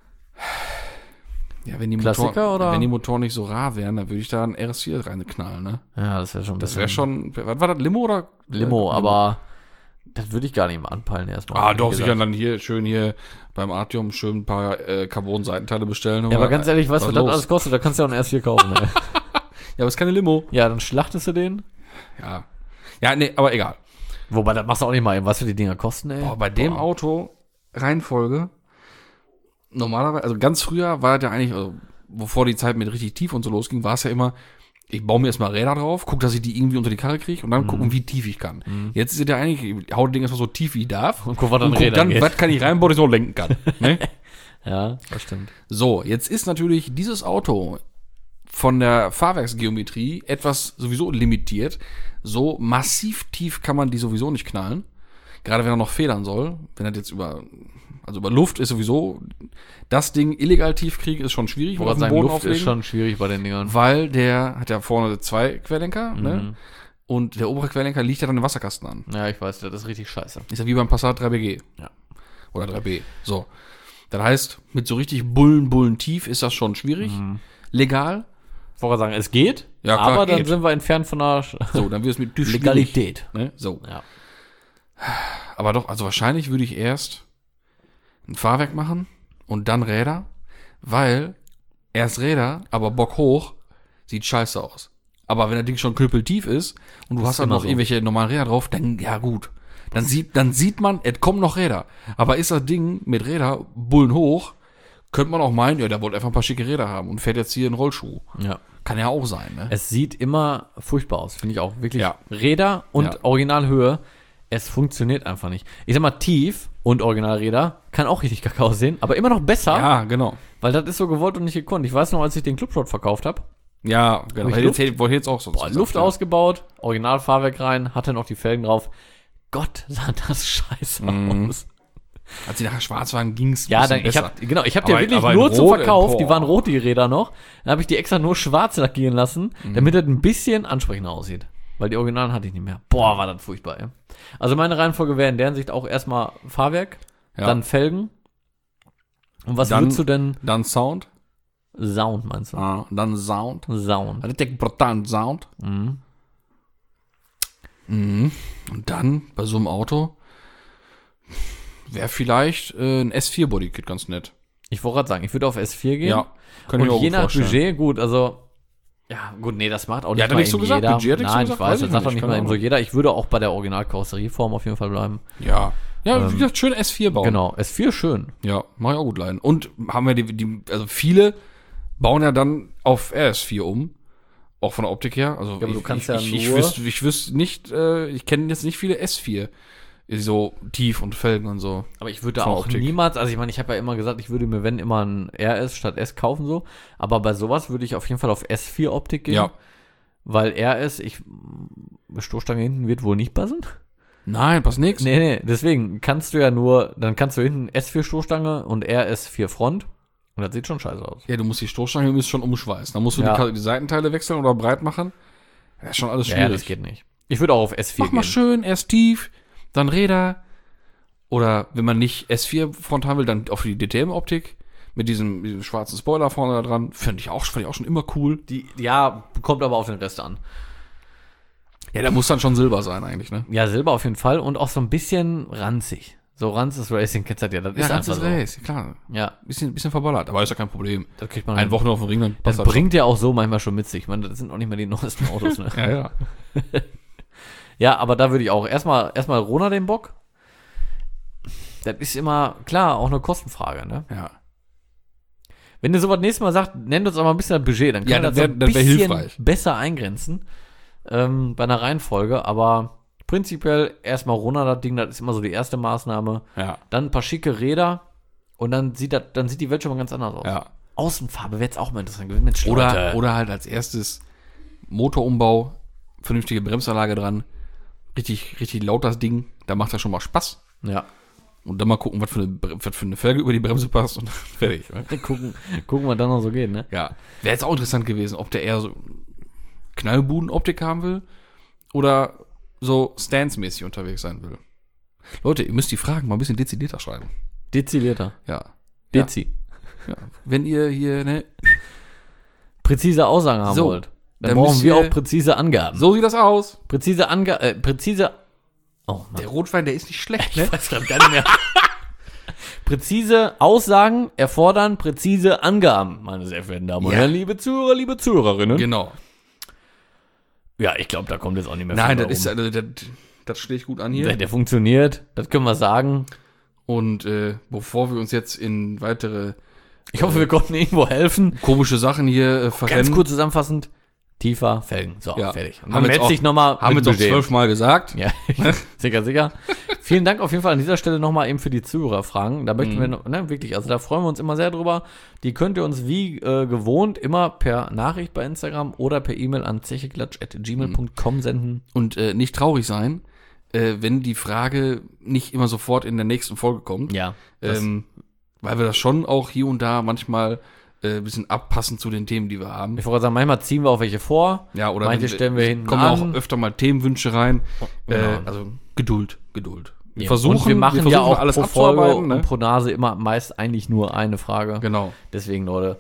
Ja, wenn die Klassiker, oder? Wenn die Motoren nicht so rar wären, dann würde ich da einen RS4 reinknallen, ne? Ja, das wäre schon. Das wäre schon, was war das, Limo oder? Limo, aber das würde ich gar nicht mal anpeilen erstmal. Ah, doch, sicher dann hier beim Artium schön ein paar Carbon-Seitenteile bestellen. Ja, aber ganz ehrlich, weißt du, was das los? alles kostet? Da kannst du ja auch einen RS4 kaufen, ey. Ja, aber es ist keine Limo. Ja, dann schlachtest du den. Ja. Ja, nee, aber egal. Wobei, das machst du auch nicht mal eben, was für die Dinger kosten, ey. Boah, bei dem Auto, Reihenfolge, normalerweise, also ganz früher war das ja eigentlich, also bevor die Zeit mit richtig tief und so losging, war es ja immer, ich baue mir erstmal Räder drauf, guck, dass ich die irgendwie unter die Karre kriege und dann gucken, wie tief ich kann. Jetzt ist es ja eigentlich, ich hau das Ding erstmal so tief wie ich darf Und guck, was dann geht. was kann ich reinbauen, dass ich so lenken kann. Ne? Ja, das stimmt. So, jetzt ist natürlich dieses Auto von der Fahrwerksgeometrie etwas sowieso limitiert. So massiv tief kann man die sowieso nicht knallen. Gerade wenn er noch federn soll. Wenn er jetzt über Luft ist sowieso, das Ding illegal tief kriegen ist schon schwierig. Auf dem Boden Luft ist schon schwierig bei den Dingern. Weil der hat ja vorne 2 Querlenker, ne? Und der obere Querlenker liegt ja dann im Wasserkasten an. Ja, ich weiß, das ist richtig scheiße. Ist ja wie beim Passat 3BG. Ja. Oder 3B. So. Das heißt, mit so richtig Bullen tief ist das schon schwierig. Legal. Ich wollte sagen, es geht, Ja, klar, aber dann geht. sind wir entfernt von der So, dann wird es mit TÜV Legalität. schwierig, ne? So. Ja. Aber doch, also wahrscheinlich würde ich erst ein Fahrwerk machen und dann Räder, weil erst Räder, aber Bock hoch, sieht scheiße aus. Aber wenn das Ding schon knüppeltief ist und du hast dann noch irgendwelche normalen Räder drauf, dann, ja gut. Dann sieht man, es kommen noch Räder. Aber ist das Ding mit Räder Bullen hoch, könnte man auch meinen, ja, der wollte einfach ein paar schicke Räder haben und fährt jetzt hier einen Rollschuh. Ja. Kann ja auch sein, ne? Es sieht immer furchtbar aus, finde ich auch. Wirklich Ja. Räder und Ja. Originalhöhe, es funktioniert einfach nicht. Ich sag mal, tief und Originalräder kann auch richtig kacke aussehen, aber immer noch besser, Ja, genau. weil das ist so gewollt und nicht gekonnt. Ich weiß noch, als ich den Clubshot verkauft habe, Ja, genau. Hab ich Wollte jetzt auch so. Luft ausgebaut, Originalfahrwerk rein, hatte noch die Felgen drauf. Gott, sah das scheiße aus. Als sie nachher schwarz waren, ging's Ja, dann, ich habe die wirklich aber in nur zum Rot, Verkauf, die boah. waren rot, die Räder noch. Dann habe ich die extra nur schwarz lackieren lassen, damit das ein bisschen ansprechender aussieht. Weil die Originalen hatte ich nicht mehr. Boah, war das furchtbar, ey. Also meine Reihenfolge wäre in der Hinsicht auch erstmal Fahrwerk, Ja. dann Felgen. Und was Dann- würdest du denn? Dann Sound. Sound, meinst du? Dann Sound. Sound. Richtig brutalen Sound. Und dann bei so einem Auto wäre vielleicht ein S4 Bodykit ganz nett. Ich wollte gerade sagen, ich würde auf S4 gehen. Ja, könnte ich Und mir je auch nach vorstellen. Budget, gut, also, ja, gut, nee, das macht auch nicht Ja, hat er mal nicht so eben gesagt? jeder. Budget hat er nicht so Nein, gesagt? ich weiß, Weiß das ich sagt doch nicht, nicht keine mal eben so Ahnung. jeder. Ich würde auch bei der Originalkarosserieform auf jeden Fall bleiben. Ja. Ja, wie gesagt, schön S4 bauen. Genau, S4 schön. Ja, mach ich auch gut leiden. Und haben wir also viele bauen ja dann auf RS4 um. Auch von der Optik her. Also aber du kannst ich nur- wüsste nicht, ich kenne jetzt nicht viele S4. So tief und Felgen und so. Aber ich würde Von auch Optik. niemals, also ich meine, ich habe ja immer gesagt, ich würde mir, wenn, immer ein RS statt S kaufen so. Aber bei sowas würde ich auf jeden Fall auf S4 Optik gehen. Ja. Weil RS, Stoßstange hinten wird wohl nicht passen. Nein, passt nix. Nee, deswegen kannst du ja nur, dann kannst du hinten S4 Stoßstange und RS4 Front. Und das sieht schon scheiße aus. Ja, du musst die Stoßstange schon umschweißen. Dann musst du Ja. die Seitenteile wechseln oder breit machen. Das ist schon alles Ja, schwierig. das geht nicht. Ich würde auch auf S4 Mach mal gehen. schön, erst tief, dann Räder. Oder wenn man nicht S4 Front haben will, dann auf die DTM-Optik. Mit diesem schwarzen Spoiler vorne da dran. Fand ich auch schon immer cool. Ja, kommt aber auf den Rest an. Ja, der muss dann schon Silber sein eigentlich, ne? Ja, Silber auf jeden Fall und auch so ein bisschen ranzig. So ranziges Racing kennst du ja, das ist ganz einfach so. Race, klar. Ja, Bisschen verballert, aber ist ja kein Problem. das kriegt man Ein Wochen auf dem Ring, dann Das passt das bringt ja auch so manchmal schon mit sich. Ich meine, das sind auch nicht mehr die neuesten Autos, ne? schon. Ja. Ja, aber da würde ich auch erstmal Rona den Bock. Das ist immer, klar, auch eine Kostenfrage, ne? Ja. Wenn ihr sowas nächstes Mal sagt, nennt uns aber ein bisschen das Budget, dann Ja, können wir das das wär- so ein das wär bisschen hilfreich. besser eingrenzen. bei einer Reihenfolge, aber prinzipiell erstmal runter das Ding, das ist immer so die erste Maßnahme. Ja. Dann ein paar schicke Räder und dann sieht die Welt schon mal ganz anders aus. Ja. Außenfarbe wäre jetzt auch mal interessant gewesen. Mensch, Oder Leute. halt als erstes Motorumbau, vernünftige Bremsanlage dran, richtig laut das Ding, da macht das schon mal Spaß. Ja. Und dann mal gucken, was für eine Felge über die Bremse passt und fertig. Ne? Gucken, was dann noch so geht, ne? Ja. Wäre jetzt auch interessant gewesen, ob der eher so Knallbuden-Optik haben will oder so Stance-mäßig unterwegs sein will. Leute, ihr müsst die Fragen mal ein bisschen dezidierter schreiben. Dezidierter. Ja. Dezi. Ja. Wenn ihr hier, ne? Präzise Aussagen haben So, wollt, dann dann brauchen müsst wir ihr- auch präzise Angaben. So sieht das aus. Präzise Oh Mann. Der Rotwein, der ist nicht schlecht, Ich weiß grad gar nicht mehr. Präzise Aussagen erfordern präzise Angaben, meine sehr verehrten Damen und Ja. Herren, liebe Zuhörer, liebe Zuhörerinnen. Genau. Ja, ich glaube, da kommt jetzt auch nicht mehr Nein, viel das rum. ist, das schlägt gut an hier. Der funktioniert, das können wir sagen. Und bevor wir uns jetzt in weitere Ich hoffe, wir konnten irgendwo helfen. komische Sachen hier verrennen, Ganz kurz zusammenfassend, tiefer Felgen. So, Ja. fertig. Und Haben dann wir jetzt meldet sich nochmal haben wir jetzt auch 12 Mal gesagt. Ja, sicher. Vielen Dank auf jeden Fall an dieser Stelle nochmal eben für die Zuhörerfragen. Da möchten wir, ne, wirklich, also da freuen wir uns immer sehr drüber. Die könnt ihr uns wie gewohnt immer per Nachricht bei Instagram oder per E-Mail an zecheklatsch@gmail.com senden. Und nicht traurig sein, wenn die Frage nicht immer sofort in der nächsten Folge kommt. Ja. Weil wir das schon auch hier und da manchmal ein bisschen abpassen zu den Themen, die wir haben. Ich wollte sagen, manchmal ziehen wir auch welche vor. Ja, oder manche stellen wir hinten kommen an. auch öfter mal Themenwünsche rein. Genau. Also Geduld. Wir Ja. versuchen, und wir machen ja auch alles pro Folge abzuarbeiten. und Ne? pro Nase immer meist eigentlich nur eine Frage. Genau, Deswegen, Leute,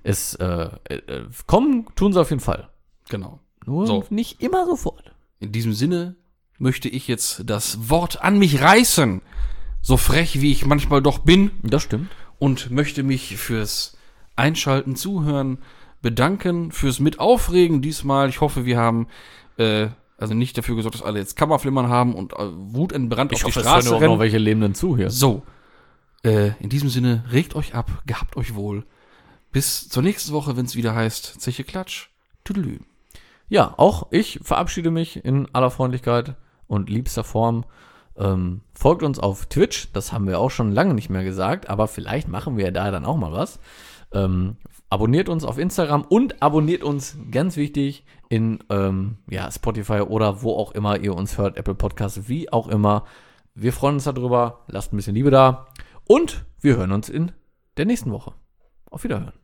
kommen tun sie auf jeden Fall. genau. Nur So. nicht immer sofort. In diesem Sinne möchte ich jetzt das Wort an mich reißen, so frech wie ich manchmal doch bin, Das stimmt. und möchte mich fürs Einschalten, Zuhören bedanken, fürs Mitaufregen diesmal. Ich hoffe, wir haben also nicht dafür gesorgt, dass alle jetzt Kammerflimmern haben und wutentbrannt auf die es hören Straße auch noch rennen. welche Lebenden zu hier. So, in diesem Sinne, regt euch ab, gehabt euch wohl. Bis zur nächsten Woche, wenn es wieder heißt Zeche Klatsch. Tüdelü. Ja, auch ich verabschiede mich in aller Freundlichkeit und liebster Form. Folgt uns auf Twitch, das haben wir auch schon lange nicht mehr gesagt, aber vielleicht machen wir da dann auch mal was. Abonniert uns auf Instagram und abonniert uns, ganz wichtig, in Spotify oder wo auch immer ihr uns hört, Apple Podcasts, wie auch immer. Wir freuen uns darüber, lasst ein bisschen Liebe da und wir hören uns in der nächsten Woche. Auf Wiederhören.